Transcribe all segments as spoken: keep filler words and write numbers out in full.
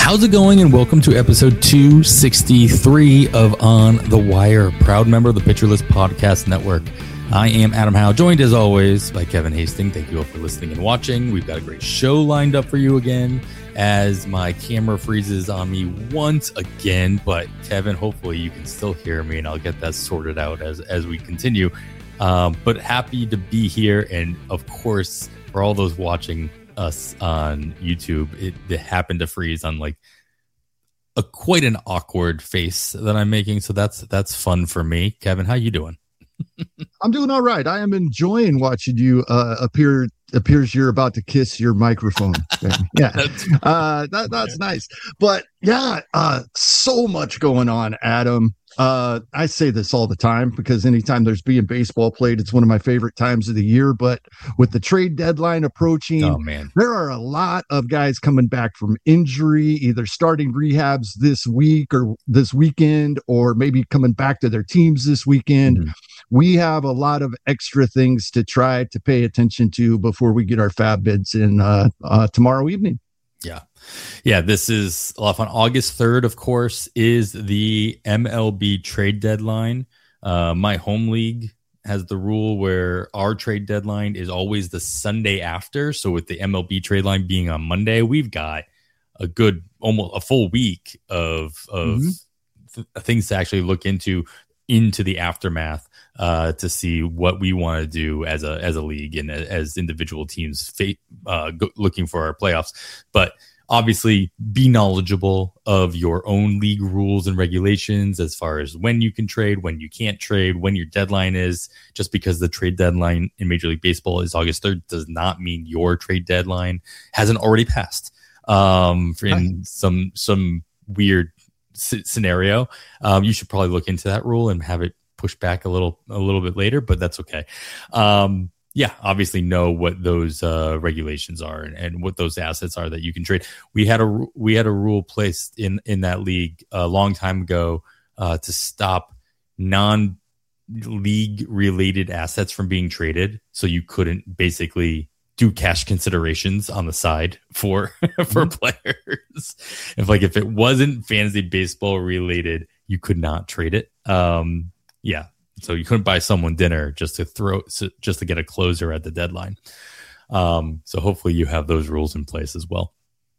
How's it going? And welcome to episode two sixty-three of On the Wire, proud member of the Pitcher List Podcast Network. I am Adam Howe, joined as always by Kevin Hastings. Thank you all for listening and watching. We've got a great show lined up for you again as my camera freezes on me once again. But Kevin, hopefully you can still hear me and I'll get that sorted out as, as we continue. Um, but happy to be here. And of course, for all those watching us on YouTube, it, it happened to freeze on like a quite an awkward face that I'm making. So that's that's fun for me. Kevin, how you doing? I'm doing all right. I am enjoying watching you uh, appear. Appears you're about to kiss your microphone. Yeah, uh, that, that's nice. But yeah, uh, so much going on, Adam. Uh, I say this all the time because anytime there's being baseball played, it's one of my favorite times of the year. But with the trade deadline approaching, oh, man. there are a lot of guys coming back from injury, either starting rehabs this week or this weekend, or maybe coming back to their teams this weekend. Mm-hmm. We have a lot of extra things to try to pay attention to before we get our fab bids in uh, uh, tomorrow evening. Yeah. Yeah, this is off on August third, of course, is the M L B trade deadline. Uh, my home league has the rule where our trade deadline is always the Sunday after. So with the M L B trade line being on Monday, we've got a good, almost a full week of, of mm-hmm. th- things to actually look into, into the aftermath uh, to see what we want to do as a, as a league and as individual teams fa- uh, go, looking for our playoffs. But obviously, be knowledgeable of your own league rules and regulations as far as when you can trade, when you can't trade, when your deadline is. Just because the trade deadline in Major League Baseball is August third does not mean your trade deadline hasn't already passed. Um, in Hi. some some weird c- scenario, um, you should probably look into that rule and have it pushed back a little a little bit later, but that's okay. Um, Yeah, obviously know what those uh, regulations are and, and what those assets are that you can trade. We had a we had a rule placed in, in that league a long time ago uh, to stop non-league related assets from being traded. So you couldn't basically do cash considerations on the side for for mm-hmm. players. If like if it wasn't fantasy baseball related, you could not trade it. Um, yeah. So you couldn't buy someone dinner just to throw, just to get a closer at the deadline. Um, so hopefully you have those rules in place as well.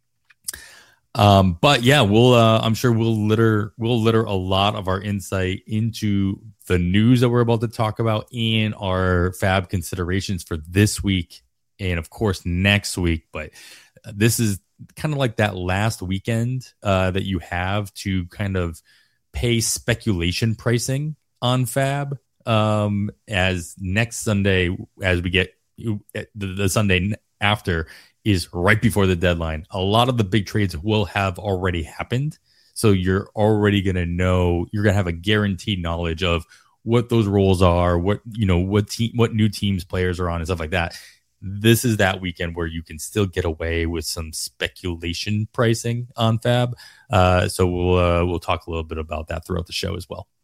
Um, but yeah, we'll, uh, I'm sure we'll litter, we'll litter a lot of our insight into the news that we're about to talk about and our fab considerations for this week. And of course, next week, but this is kind of like that last weekend, uh, that you have to kind of pay speculation pricing on Fab, um, as next Sunday, as we get the, the Sunday after is right before the deadline. A lot of the big trades will have already happened. So you're already going to know, you're going to have a guaranteed knowledge of what those roles are, what, you know, what team, what new teams players are on and stuff like that. This is that weekend where you can still get away with some speculation pricing on Fab. Uh, so we'll, uh, we'll talk a little bit about that throughout the show as well.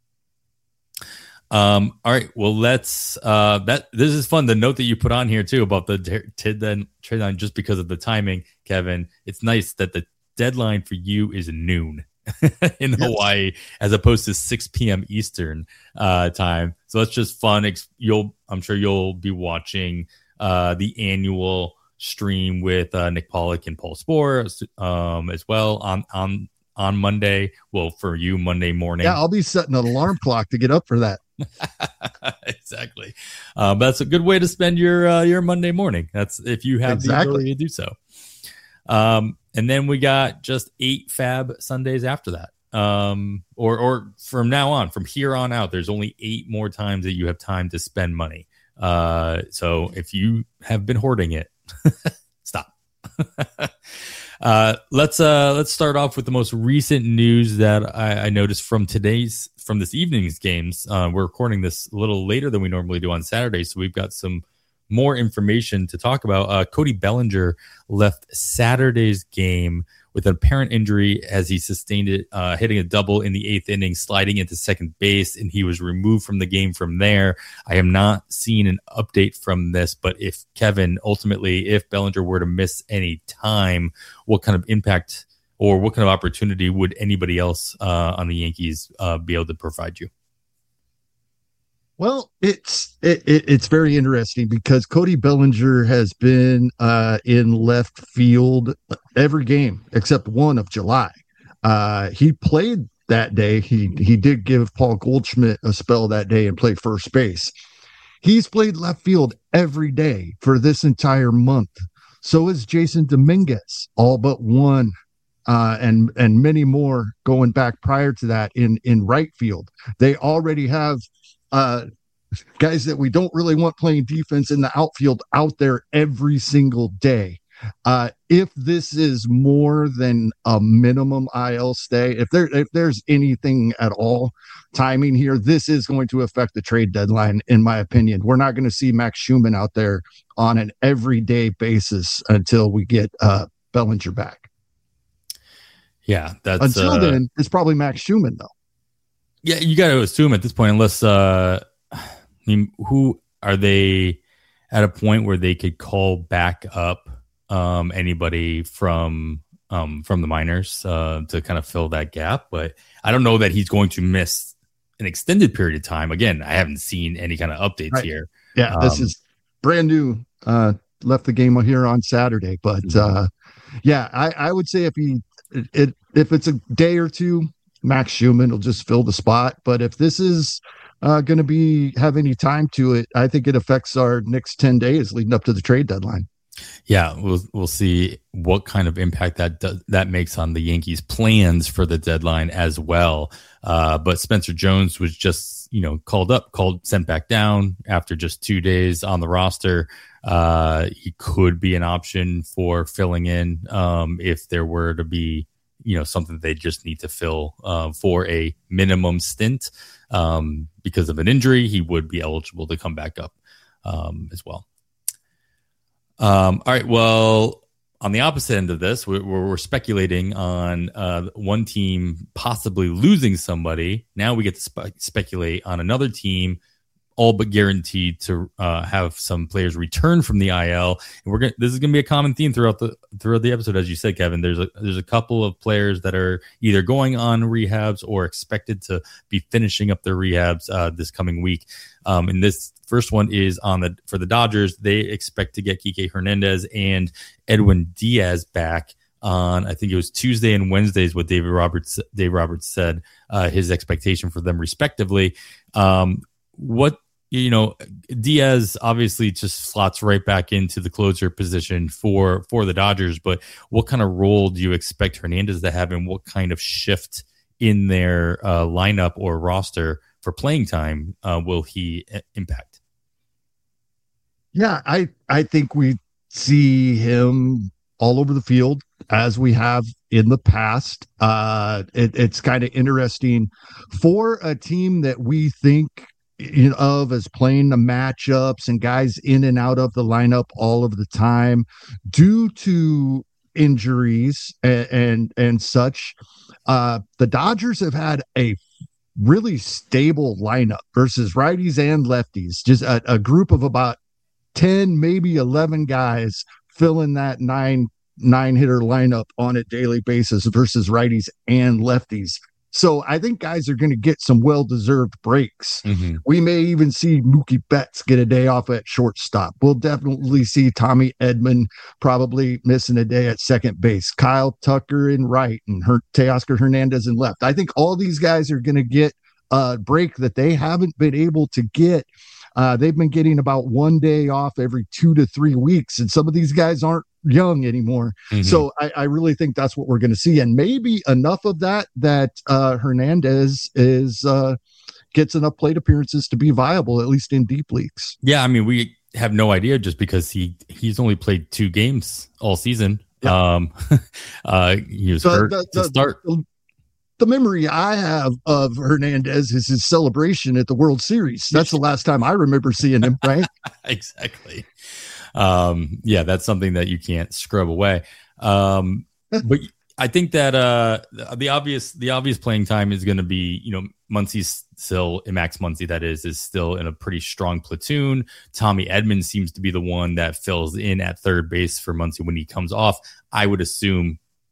Um, all right, well, let's, uh, that, this is fun. The note that you put on here too about the trade deadline, just because of the timing, Kevin, it's nice that the deadline for you is noon in yes. Hawaii, as opposed to six p.m. Eastern, uh, time. So that's just fun. You'll, I'm sure you'll be watching, uh, the annual stream with, uh, Nick Pollock and Paul Spohr, um, as well on, on, on Monday. Well, for you, Monday morning. Yeah, I'll be setting an alarm clock to get up for that. Exactly. Um, that's a good way to spend your uh, your Monday morning. That's if you have exactly. the ability to do so. Um, and then we got just eight Fab Sundays after that. Um, or or from now on, from here on out, there's only eight more times that you have time to spend money. Uh, so if you have been hoarding it, stop. Uh, let's uh, let's start off with the most recent news that I, I noticed from today's from this evening's games. Uh, we're recording this a little later than we normally do on Saturday, so we've got some more information to talk about. Uh, Cody Bellinger left Saturday's game with an apparent injury as he sustained it, uh, hitting a double in the eighth inning, sliding into second base, and he was removed from the game from there. I am not seeing an update from this, but if Kevin, ultimately, if Bellinger were to miss any time, what kind of impact or what kind of opportunity would anybody else uh, on the Yankees uh, be able to provide you? Well, it's it, it, it's very interesting because Cody Bellinger has been uh, in left field every game except one of July. Uh, he played that day. He he did give Paul Goldschmidt a spell that day and play first base. He's played left field every day for this entire month. So is Jason Dominguez, all but one, uh, and and many more going back prior to that in in right field. They already have uh, guys that we don't really want playing defense in the outfield out there every single day. Uh, if this is more than a minimum I L stay, if there if there's anything at all timing here, this is going to affect the trade deadline, in my opinion. We're not going to see Max Schumann out there on an everyday basis until we get uh, Bellinger back. Yeah, that's until uh, then, it's probably Max Schumann though. Yeah, you got to assume at this point, unless uh, I mean, who are they at a point where they could call back up um, anybody from um, from the minors uh, to kind of fill that gap? But I don't know that he's going to miss an extended period of time. Again, I haven't seen any kind of updates right. here. Yeah, this um, is brand new. Uh, left the game here on Saturday, but mm-hmm. uh, yeah, I, I would say if he it if it's a day or two, Max Schumann will just fill the spot. But if this is uh, going to be have any time to it, I think it affects our next ten days leading up to the trade deadline. Yeah, we'll we'll see what kind of impact that does, that makes on the Yankees' plans for the deadline as well. Uh, but Spencer Jones was just you know called up, called sent back down after just two days on the roster. Uh, he could be an option for filling in um, if there were to be you know something they just need to fill uh, for a minimum stint um, because of an injury. He would be eligible to come back up um, as well. Um, all right. Well, on the opposite end of this, we're, we're speculating on uh, one team possibly losing somebody. Now we get to spe- speculate on another team, all but guaranteed to uh, have some players return from the I L. And we're going. This is going to be a common theme throughout the throughout the episode, as you said, Kevin. There's a there's a couple of players that are either going on rehabs or expected to be finishing up their rehabs uh, this coming week. Um, and this first one is on the for the Dodgers. They expect to get Kike Hernandez and Edwin Diaz back on, I think it was Tuesday and Wednesday is what David Roberts Dave Roberts said uh, his expectation for them respectively. Um, what you know, Diaz obviously just slots right back into the closer position for for the Dodgers. But what kind of role do you expect Hernandez to have, and what kind of shift in their uh, lineup or roster for playing time uh, will he impact? Yeah, I I think we see him all over the field as we have in the past. Uh, it, it's kind of interesting for a team that we think you know, of as playing the matchups and guys in and out of the lineup all of the time due to injuries and and, and such. Uh, the Dodgers have had a really stable lineup versus righties and lefties, just a, a group of about ten, maybe eleven guys filling that nine nine hitter lineup on a daily basis versus righties and lefties. So I think guys are going to get some well-deserved breaks. Mm-hmm. We may even see Mookie Betts get a day off at shortstop. We'll definitely see Tommy Edman probably missing a day at second base. Kyle Tucker in right and her- Teoscar Hernandez in left. I think all these guys are going to get a break that they haven't been able to get. Uh, they've been getting about one day off every two to three weeks, and some of these guys aren't young anymore. Mm-hmm. So I, I really think that's what we're going to see, and maybe enough of that that uh, Hernandez is uh, gets enough plate appearances to be viable, at least in deep leagues. Yeah, I mean, we have no idea just because he he's only played two games all season. Yeah. Um, uh, he was the, hurt the, to the, start. The, The memory I have of Hernandez is his celebration at the World Series. That's the last time I remember seeing him, right? Exactly. Um, yeah, that's something that you can't scrub away. Um, but I think that uh, the obvious the obvious playing time is going to be, you know, Muncy's still, Max Muncy, that is, is still in a pretty strong platoon. Tommy Edman seems to be the one that fills in at third base for Muncy when he comes off. I would assume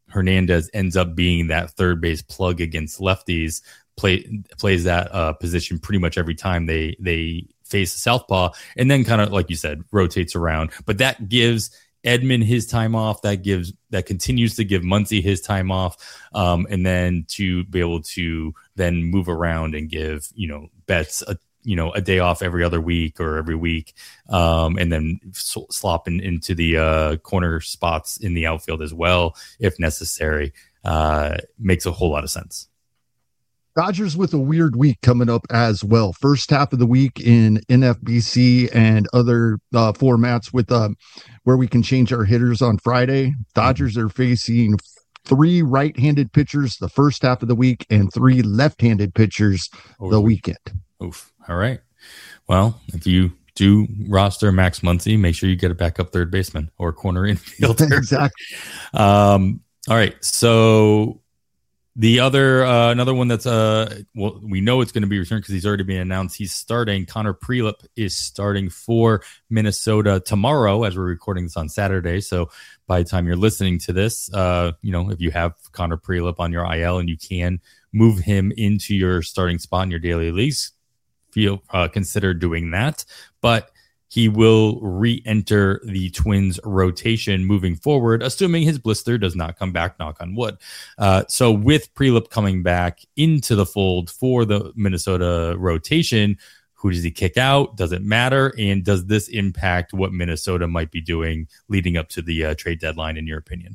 Hernandez ends up being that third base plug against lefties, play plays that uh, position pretty much every time they they face southpaw, and then kind of like you said, rotates around. But that gives Edman his time off. That gives that continues to give Muncy his time off, um, and then to be able to then move around and give you know Betts a you know a day off every other week or every week, um, and then sl- slop in, into the uh, corner spots in the outfield as well if necessary. Uh, makes a whole lot of sense. Dodgers with a weird week coming up as well. First half of the week in N F B C and other uh, formats with uh, where we can change our hitters on Friday. Dodgers are facing three right-handed pitchers the first half of the week and three left-handed pitchers oh, the weekend. Oof. All right. Well, if you do roster Max Muncy, make sure you get a backup third baseman or corner infielder. Exactly. Um, all right. So the other, uh, another one that's, uh, well, we know it's going to be returned because he's already been announced. He's starting. Connor Prielipp is starting for Minnesota tomorrow as we're recording this on Saturday. So by the time you're listening to this, uh, you know, if you have Connor Prielipp on your I L and you can move him into your starting spot in your daily leagues, feel uh, consider doing that. But he will re-enter the Twins rotation moving forward, assuming his blister does not come back, knock on wood. Uh, so with Prielipp coming back into the fold for the Minnesota rotation, who does he kick out? Does it matter? And does this impact what Minnesota might be doing leading up to the uh, trade deadline, in your opinion?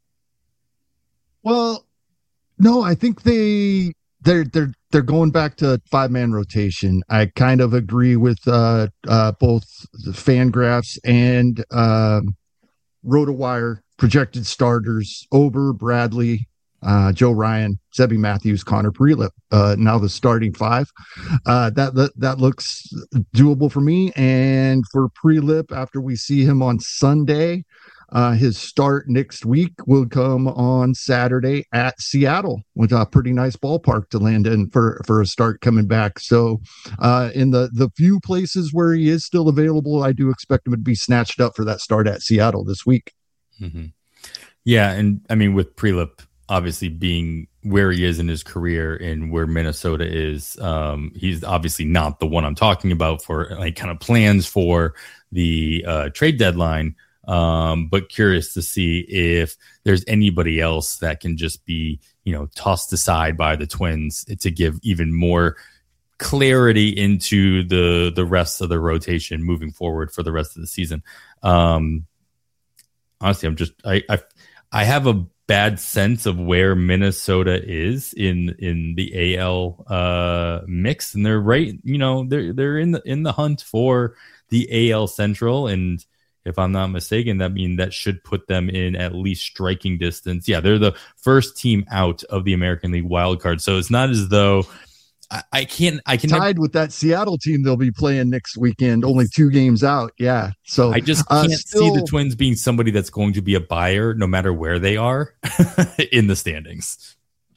Well, no, I think they they're they're they're going back to five man rotation. I kind of agree with uh, uh, both the Fangraphs and um, RotoWire projected starters: Ober, Bradley, uh, Joe Ryan, Zebby Matthews, Connor Prielipp. Uh, now the starting five. Uh, that, that that looks doable for me. And for Prielipp, after we see him on Sunday, uh, his start next week will come on Saturday at Seattle, with a pretty nice ballpark to land in for, for a start coming back. So uh, in the, the few places where he is still available, I do expect him to be snatched up for that start at Seattle this week. Mm-hmm. Yeah, and I mean, with Prielipp obviously being where he is in his career and where Minnesota is, um, he's obviously not the one I'm talking about for like kind of plans for the uh, trade deadline. Um, but curious to see if there's anybody else that can just be, you know, tossed aside by the Twins to give even more clarity into the the rest of the rotation moving forward for the rest of the season. Um, honestly, I'm just I I, I have a bad sense of where Minnesota is in in the A L uh, mix, and they're right. You know, they're they're in the in the hunt for the A L Central, and if I'm not mistaken, that mean that should put them in at least striking distance. Yeah, they're the first team out of the American League wild card, so it's not as though I, I can't. I can tied never, with that Seattle team they'll be playing next weekend. Only two games out. Yeah, so I just uh, can't still, see the Twins being somebody that's going to be a buyer, no matter where they are in the standings.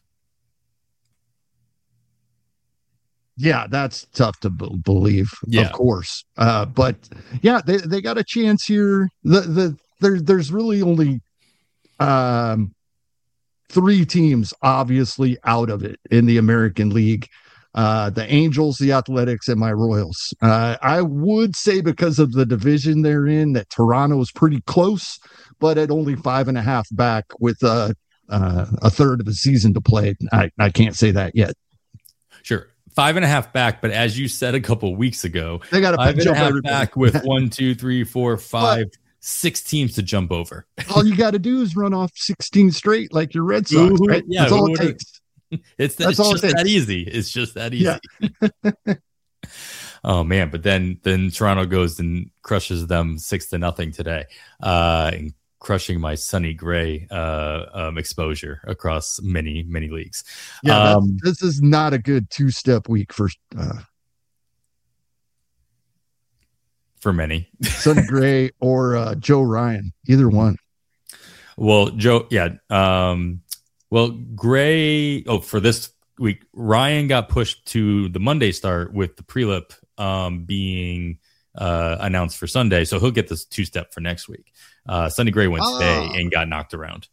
Yeah, that's tough to b- believe, yeah. Of course. Uh, but yeah, they, they got a chance here. The the there there's really only um, three teams obviously out of it in the American League. Uh, the Angels, the Athletics, and my Royals. Uh, I would say because of the division they're in that Toronto is pretty close, but at only five and a half back with uh, uh, a third of the season to play. I, I can't say that yet. Sure. Five and a half back, but as you said a couple of weeks ago, they got five and a half everybody. back with one, two, three, four, five, but, six teams to jump over. All you got to do is run off sixteen straight like your Red Sox. Ooh, right? Yeah, that's all it takes. It's, that, it's just it that easy. It's just that easy. Yeah. Oh man, but then then Toronto goes and crushes them six to nothing today, uh, and crushing my Sonny Gray uh, um, exposure across many, many leagues. Yeah, um, this is not a good two-step week for uh, for many. Sonny Gray or uh, Joe Ryan, either one. Well, Joe, yeah. Um, well, Gray, oh, for this week, Ryan got pushed to the Monday start with the Prielipp um, being uh, announced for Sunday, so he'll get this two step for next week. Uh, Sonny Gray went Oh. today and got knocked around.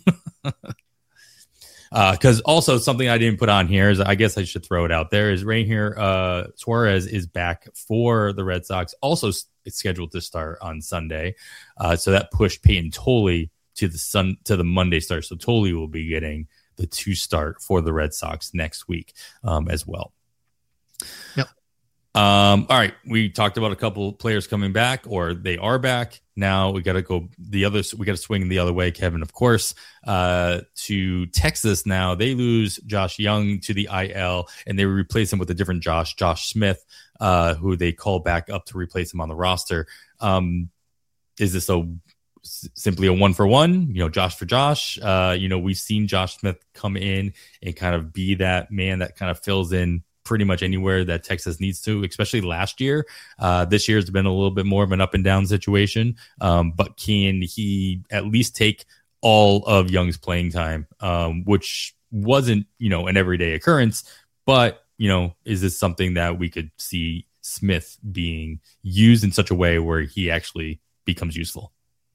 Because uh, also something I didn't put on here is, I guess I should throw it out there, is right here. Uh, Suarez is back for the Red Sox. Also, it's scheduled to start on Sunday, uh, so that pushed Peyton Tolley to the sun to the Monday start. So Tolley will be getting the two start for the Red Sox next week um, as well. Yep. Um, all right, we talked about a couple players coming back, or they are back. Now we got to go the other. We got to swing the other way, Kevin. Of course, uh, to Texas. Now they lose Josh Young to the I L, and they replace him with a different Josh, Josh Smith, uh, who they call back up to replace him on the roster. Um, is this a simply a one for one? You know, Josh for Josh. Uh, you know, we've seen Josh Smith come in and kind of be that man that kind of fills in pretty much anywhere that Texas needs to, especially last year. Uh, this year has been a little bit more of an up and down situation. Um, but can he at least take all of Young's playing time, um, which wasn't, you know, an everyday occurrence, but, you know, is this something that we could see Smith being used in such a way where he actually becomes useful?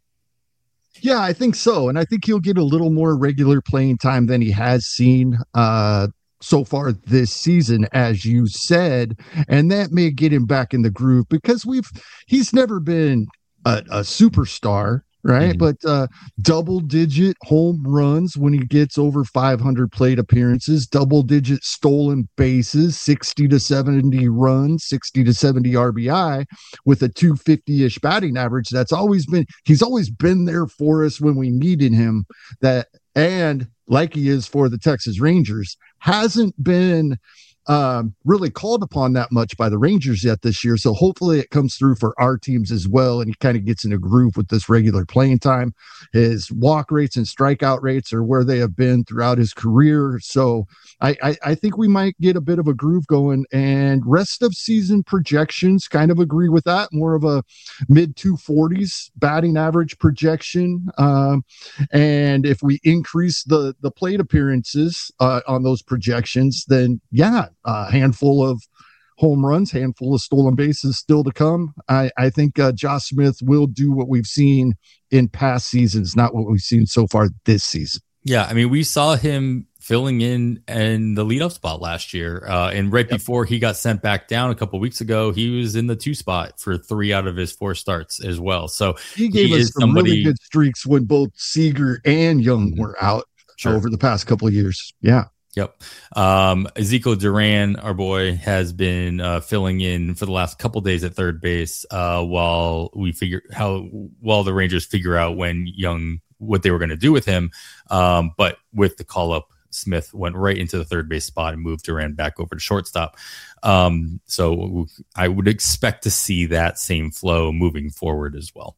Yeah, I think so. And I think he'll get a little more regular playing time than he has seen uh, so far this season, as you said. And that may get him back in the groove, because we've he's never been a, a superstar, right? Mm-hmm. But uh, double digit home runs when he gets over five hundred plate appearances, double digit stolen bases, sixty to seventy runs, sixty to seventy R B I with a two fifty-ish batting average. That's always been, he's always been there for us when we needed him. That, and like he is for the Texas Rangers, hasn't been um, really called upon that much by the Rangers yet this year. So hopefully it comes through for our teams as well, and he kind of gets in a groove with this regular playing time. His walk rates and strikeout rates are where they have been throughout his career. So I, I, I think we might get a bit of a groove going, and rest of season projections kind of agree with that. More of a mid two forties batting average projection. Um, and if we increase the, the plate appearances uh, on those projections, then yeah, a handful of home runs, handful of stolen bases still to come. I, I think uh, Josh Smith will do what we've seen in past seasons, not what we've seen so far this season. Yeah, I mean, we saw him filling in in the leadoff spot last year. Uh, and right yep. before he got sent back down a couple of weeks ago, he was in the two spot for three out of his four starts as well. So he gave he us some somebody, really good streaks when both Seager and Young were out sure. over the past couple of years. Yeah. Yep. Um, Ezekiel Duran, our boy, has been uh, filling in for the last couple days at third base uh, while we figure how while the Rangers figure out when Young what they were going to do with him. Um, but with the call up, Smith went right into the third base spot and moved Duran back over to shortstop. Um, so I would expect to see that same flow moving forward as well.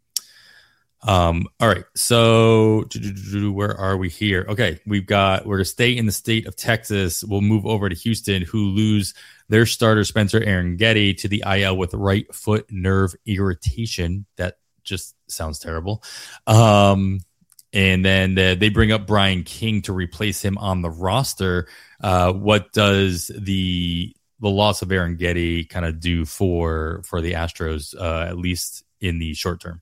Um, all right. So where are we here? Okay. We've got, we're to stay in the state of Texas. We'll move over to Houston, who lose their starter, Spencer Arrighetti, to the I L with right foot nerve irritation. That just sounds terrible. Um, and then uh, they bring up Brian King to replace him on the roster. Uh, what does the, the loss of Arrighetti kind of do for, for the Astros, uh, at least in the short term?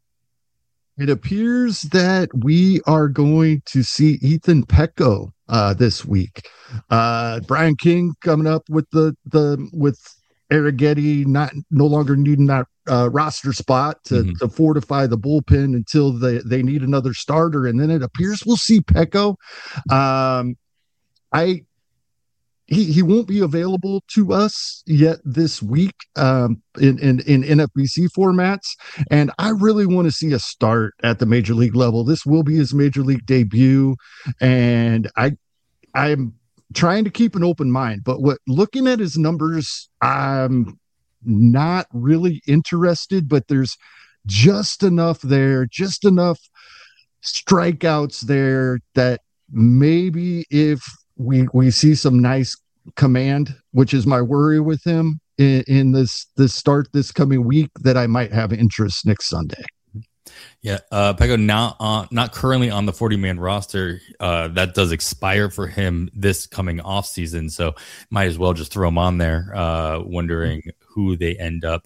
It appears that we are going to see Ethan Petco uh, this week. Uh, Brian King coming up with the the with Arrighetti not no longer needing that uh, roster spot to, mm-hmm. to fortify the bullpen until they, they need another starter, and then it appears we'll see Petco. Um, I. He he won't be available to us yet this week um, in, in, in N F B C formats. And I really want to see a start at the major league level. This will be his major league debut. And I, I'm trying to keep an open mind, but what looking at his numbers, I'm not really interested, but there's just enough there, just enough strikeouts there that maybe if we we see some nice command, which is my worry with him in, in this this start this coming week, that I might have interest next Sunday. Yeah, uh, Petco not on, not currently on the forty man roster. Uh, that does expire for him this coming off season, so might as well just throw him on there. Uh, wondering who they end up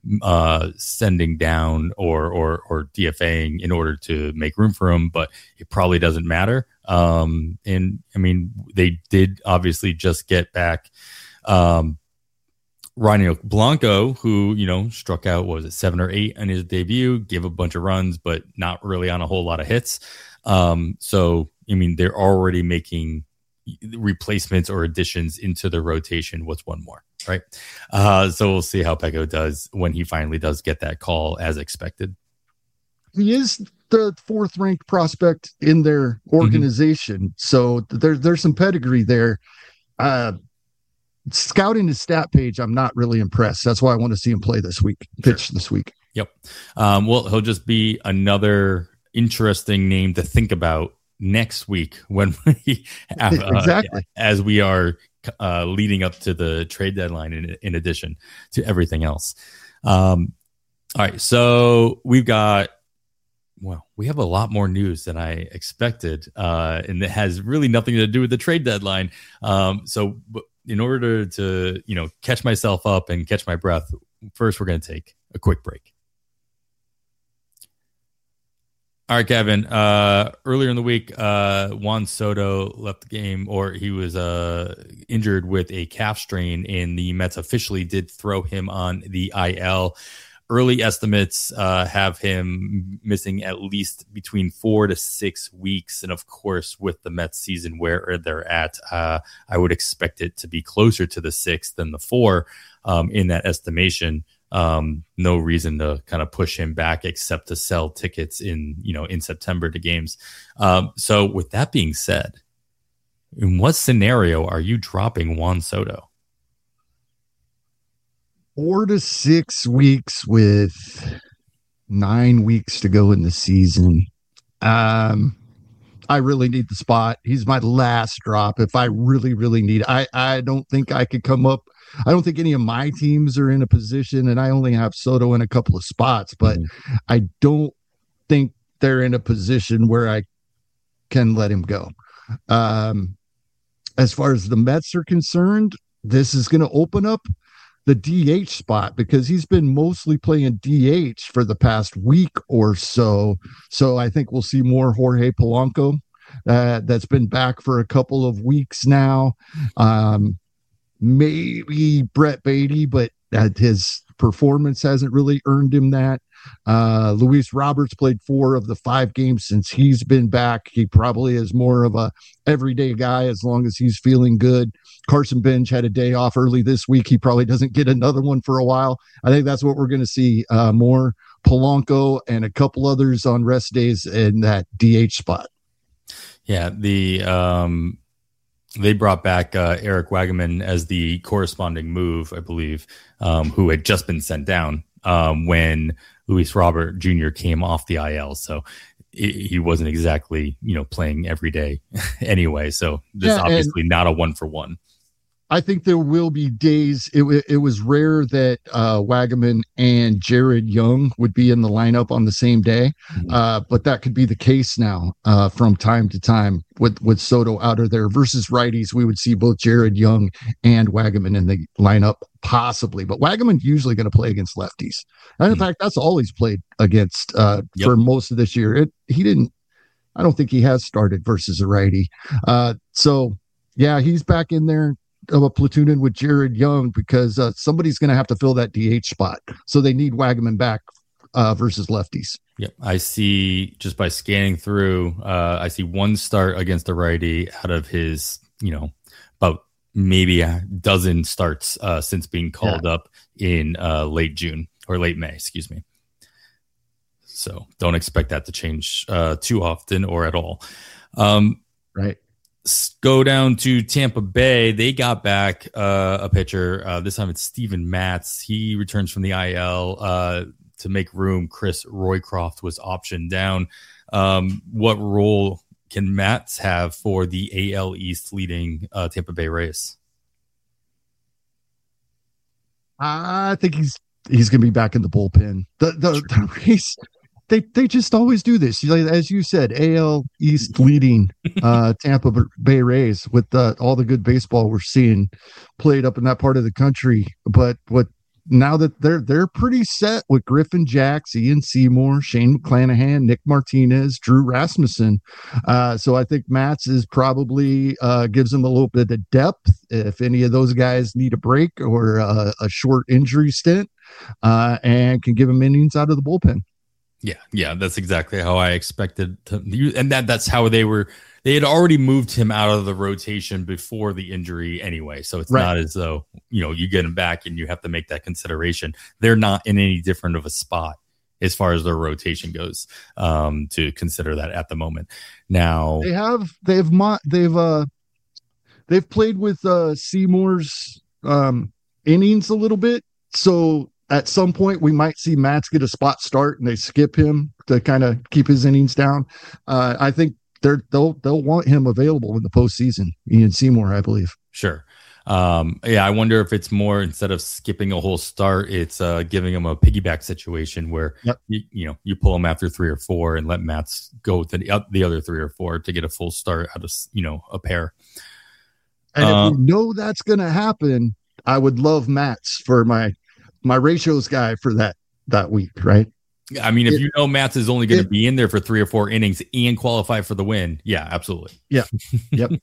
uh, sending down or or or DFAing in order to make room for him, but it probably doesn't matter. Um, and I mean, they did obviously just get back um, Ryan Blanco, who, you know, struck out, what was it, seven or eight on his debut, gave a bunch of runs, but not really on a whole lot of hits. Um, so, I mean, they're already making replacements or additions into the rotation. What's one more, right? Uh, so we'll see how Pecco does when he finally does get that call as expected. He is the fourth ranked prospect in their organization. Mm-hmm. So there, there's some pedigree there. Uh, scouting his stat page, I'm not really impressed. That's why I want to see him play this week, pitch sure. this week. Yep. Um, well, he'll just be another interesting name to think about next week when we have, uh, exactly as we are uh, leading up to the trade deadline in, in addition to everything else. Um, all right. So we've got, well, we have a lot more news than I expected, uh, and it has really nothing to do with the trade deadline. Um, so in order to, to, you know, catch myself up and catch my breath, first we're going to take a quick break. All right, Kevin. Uh, earlier in the week, uh, Juan Soto left the game, or he was uh, injured with a calf strain, and the Mets officially did throw him on the I L. Early estimates uh, have him missing at least between four to six weeks. And of course, with the Mets season where they're at, uh, I would expect it to be closer to the six than the four um, in that estimation. Um, no reason to kind of push him back except to sell tickets in, you know, in September to games. Um, so with that being said, in what scenario are you dropping Juan Soto? Four to six weeks with nine weeks to go in the season. Um, I really need the spot. He's my last drop. If I really, really need, I, I don't think I could come up. I don't think any of my teams are in a position, and I only have Soto in a couple of spots, but mm-hmm. I don't think they're in a position where I can let him go. Um, as far as the Mets are concerned, this is going to open up the D H spot because he's been mostly playing D H for the past week or so. So I think we'll see more Jorge Polanco uh, that's been back for a couple of weeks now. Um, maybe Brett Beatty, but uh, his performance hasn't really earned him that. Uh, Luis Roberts played four of the five games since he's been back. He probably is more of a everyday guy as long as he's feeling good. Carson Bench had a day off early this week. He probably doesn't get another one for a while. I think that's what we're going to see, uh, more Polanco and a couple others on rest days in that D H spot. Yeah, the um, they brought back uh, Eric Wagman as the corresponding move, I believe, um, who had just been sent down um, when Luis Robert Junior came off the I L. So it, he wasn't exactly, you know, playing every day anyway. So this yeah, obviously not a one for one. I think there will be days. It, it was rare that uh, Wagaman and Jared Young would be in the lineup on the same day, mm-hmm. uh, but that could be the case now uh, from time to time with, with Soto out of there versus righties. We would see both Jared Young and Wagaman in the lineup possibly, but Wagaman's usually going to play against lefties. And in mm-hmm. fact, that's all he's played against uh, yep. for most of this year. It, he didn't, I don't think he has started versus a righty. Uh, so yeah, he's back in there. Of a platooning with Jared Young because uh, somebody's going to have to fill that D H spot. So they need Wagaman back uh, versus lefties. Yep. I see just by scanning through, uh, I see one start against a righty out of his, you know, about maybe a dozen starts uh, since being called yeah. up in uh, late June or late May, excuse me. So don't expect that to change uh, too often or at all. Um, right. Go down to Tampa Bay. They got back uh, a pitcher. Uh, this time it's Steven Matz. He returns from the I L uh, to make room. Chris Roycroft was optioned down. Um, what role can Matz have for the A L East leading uh, Tampa Bay Rays? I think he's he's going to be back in the bullpen. The the, the Rays. They they just always do this. As you said, A L East leading uh, Tampa Bay Rays with uh, all the good baseball we're seeing played up in that part of the country. But what now that they're they're pretty set with Griffin Jacks, Ian Seymour, Shane McClanahan, Nick Martinez, Drew Rasmussen. Uh, so I think Mats is probably uh, gives them a little bit of depth if any of those guys need a break or uh, a short injury stint, uh, and can give them innings out of the bullpen. Yeah, yeah, that's exactly how I expected to, and that that's how they were. They had already moved him out of the rotation before the injury anyway, so it's right. not as though, you know, you get him back and you have to make that consideration. They're not in any different of a spot as far as their rotation goes, um, to consider that at the moment. Now they have they've they've uh they've played with uh Seymour's um innings a little bit, so at some point we might see Mats get a spot start and they skip him to kind of keep his innings down. Uh, I think they're they'll they'll want him available in the postseason. Ian Seymour, I believe. Sure. Um, yeah, I wonder if it's more, instead of skipping a whole start, it's uh, giving him a piggyback situation where yep. you, you know you pull him after three or four and let Mats go to the, uh, the other three or four to get a full start out of you know a pair. And uh, if you know that's going to happen, I would love Mats for my my ratios guy for that that week, right? I mean, if it, you know Mats is only going to be in there for three or four innings and qualify for the win, yeah, absolutely. Yeah. Yep.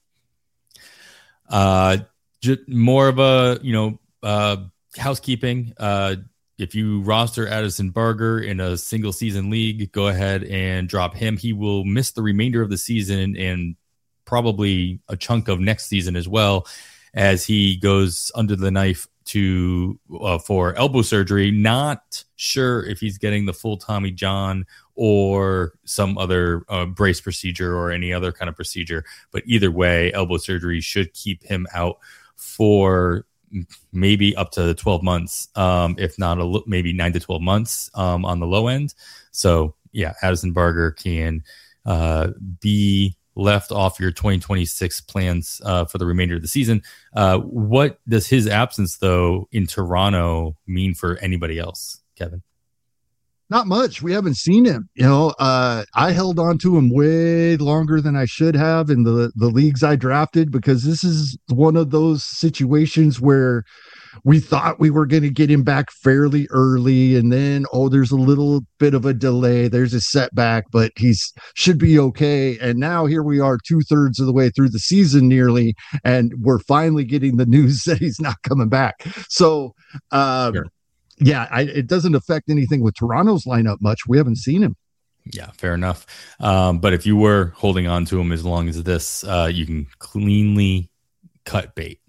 uh, just more of a, you know, uh, housekeeping. Uh, if you roster Addison Barger in a single season league, go ahead and drop him. He will miss the remainder of the season and probably a chunk of next season as well, as he goes under the knife to uh, for elbow surgery. Not sure if he's getting the full Tommy John or some other uh, brace procedure or any other kind of procedure, but either way, elbow surgery should keep him out for maybe up to twelve months, um, if not a maybe nine to twelve months um, on the low end. So yeah, Addison Barger can uh, be left off your twenty twenty-six plans uh, for the remainder of the season. Uh, what does his absence, though, in Toronto mean for anybody else, Kevin? Not much. We haven't seen him. You know, uh, I held on to him way longer than I should have in the, the leagues I drafted, because this is one of those situations where we thought we were going to get him back fairly early, and then, oh, there's a little bit of a delay. There's a setback, but he's should be okay. And now here we are two thirds of the way through the season nearly, and we're finally getting the news that he's not coming back. So, um, sure. yeah, I, it doesn't affect anything with Toronto's lineup much. We haven't seen him. Yeah, fair enough. Um, but if you were holding on to him as long as this, uh, you can cleanly cut bait.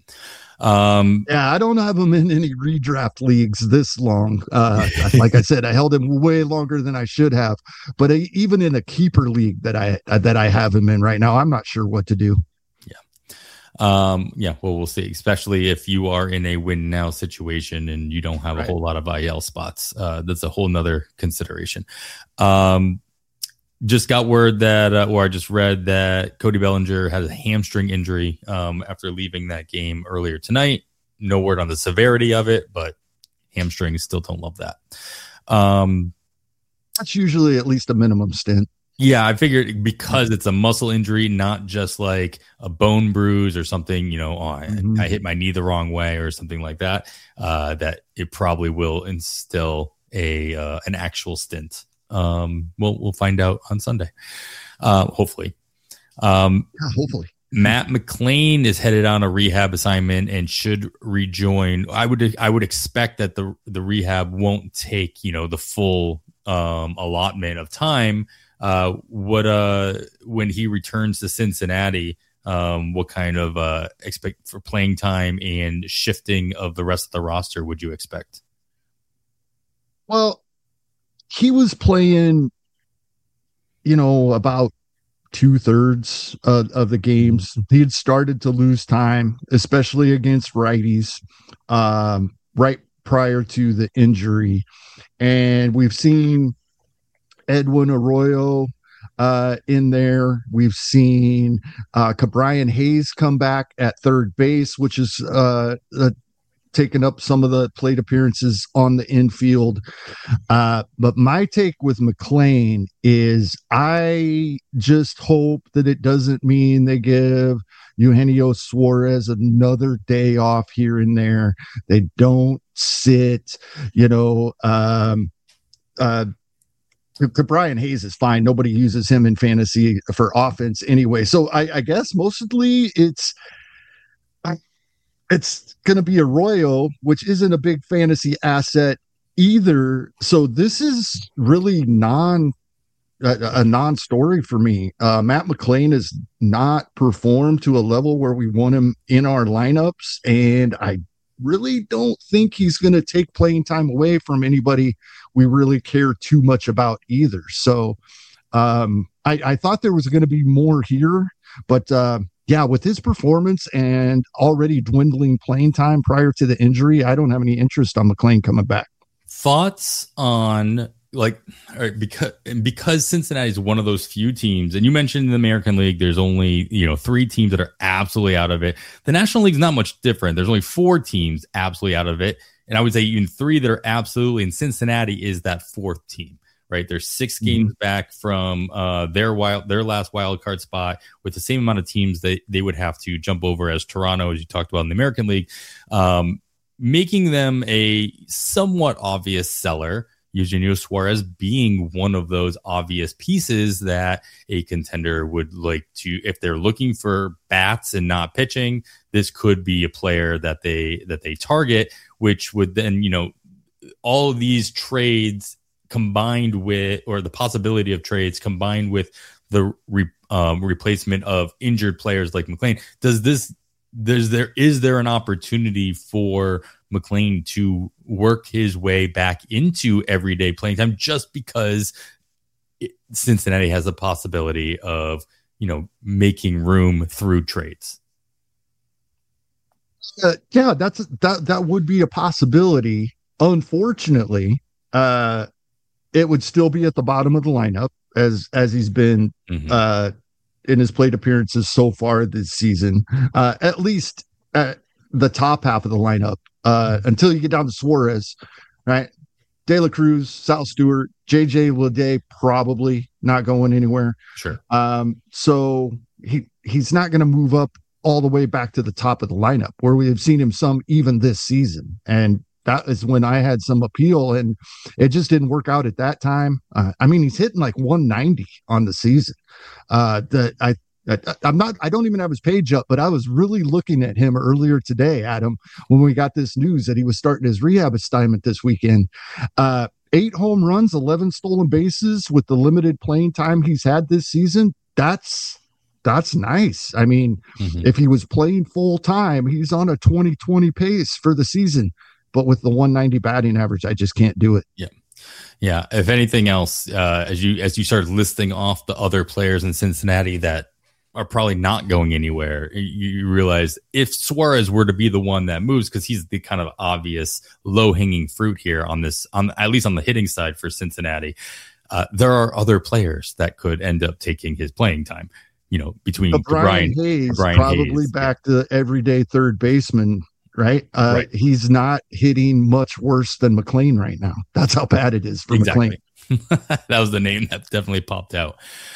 Um, yeah, I don't have him in any redraft leagues this long. Uh, like I said, I held him way longer than I should have. But I, even in a keeper league that I that I have him in right now, I'm not sure what to do. Yeah, um, yeah. Well, we'll see. Especially if you are in a win now situation and you don't have right. a whole lot of I L spots. Uh, that's a whole nother consideration. Um, Just got word that, uh, or I just read that Cody Bellinger had a hamstring injury um, after leaving that game earlier tonight. No word on the severity of it, but hamstrings still don't love that. Um, That's usually at least a minimum stint. Yeah, I figured because it's a muscle injury, not just like a bone bruise or something, you know, oh, I, mm-hmm. I hit my knee the wrong way or something like that, uh, that it probably will instill a uh, an actual stint. Um, we'll we'll find out on Sunday, uh, hopefully. Um, yeah, hopefully, Matt McLain is headed on a rehab assignment and should rejoin. I would I would expect that the the rehab won't take you know the full um, allotment of time. Uh, what uh when he returns to Cincinnati, um, what kind of uh expect for playing time and shifting of the rest of the roster would you expect? Well, he was playing, you know, about two thirds of, of the games. He had started to lose time, especially against righties, um, right prior to the injury. And we've seen Edwin Arroyo uh, in there. We've seen uh, Cabrian Hayes come back at third base, which is uh, a taken up some of the plate appearances on the infield. Uh, but my take with McLain is I just hope that it doesn't mean they give Eugenio Suarez another day off here and there. They don't sit, you know, um, uh, Brian Hayes is fine. Nobody uses him in fantasy for offense anyway. So I, I guess mostly it's it's going to be Arroyo, which isn't a big fantasy asset either. So this is really non a, a non-story for me. Uh, Matt McLain has not performed to a level where we want him in our lineups, and I really don't think he's going to take playing time away from anybody we really care too much about either. So um, I, I thought there was going to be more here, but uh, yeah, with his performance and already dwindling playing time prior to the injury, I don't have any interest on McLain coming back. Thoughts on like right, because because Cincinnati is one of those few teams, and you mentioned in the American League, there's only you know three teams that are absolutely out of it. The National League is not much different. There's only four teams absolutely out of it, and I would say even three that are absolutely. And Cincinnati is that fourth team. Right, they're six games mm-hmm. back from uh, their wild, their last wild card spot, with the same amount of teams that they would have to jump over as Toronto, as you talked about in the American League, um, making them a somewhat obvious seller. Eugenio Suarez being one of those obvious pieces that a contender would like to, if they're looking for bats and not pitching, this could be a player that they that they target, which would then, you know, all of these trades combined with, or the possibility of trades combined with the re, um, replacement of injured players like McLain, does this, there's there, is there an opportunity for McLain to work his way back into everyday playing time just because it, Cincinnati has the possibility of, you know, making room through trades? Uh, yeah, that's, that, that would be a possibility. Unfortunately, uh, it would still be at the bottom of the lineup as as he's been mm-hmm. uh, in his plate appearances so far this season, uh, at least at the top half of the lineup uh, until you get down to Suarez, right? De La Cruz, Sal Stewart, J J Leday probably not going anywhere. Sure. Um, so he he's not going to move up all the way back to the top of the lineup where we have seen him some even this season. And that is when I had some appeal, and it just didn't work out at that time. Uh, I mean, he's hitting like one ninety on the season. Uh, that I, I, I'm not, I don't even have his page up, but I was really looking at him earlier today, Adam, when we got this news that he was starting his rehab assignment this weekend. Uh, eight home runs, eleven stolen bases with the limited playing time he's had this season. That's, that's nice. I mean, mm-hmm. if he was playing full time, he's on a twenty twenty pace for the season. But with the one ninety batting average, I just can't do it. Yeah. Yeah. If anything else, uh, as you as you started listing off the other players in Cincinnati that are probably not going anywhere, you, you realize if Suarez were to be the one that moves, because he's the kind of obvious low-hanging fruit here on this, on at least on the hitting side for Cincinnati, uh, there are other players that could end up taking his playing time. You know, between Brian, Brian Hayes, Brian probably Hayes, back yeah. to everyday third baseman. Right? Uh, right. He's not hitting much worse than McLain right now. That's how bad it is for exactly. McLain. That was the name that definitely popped out.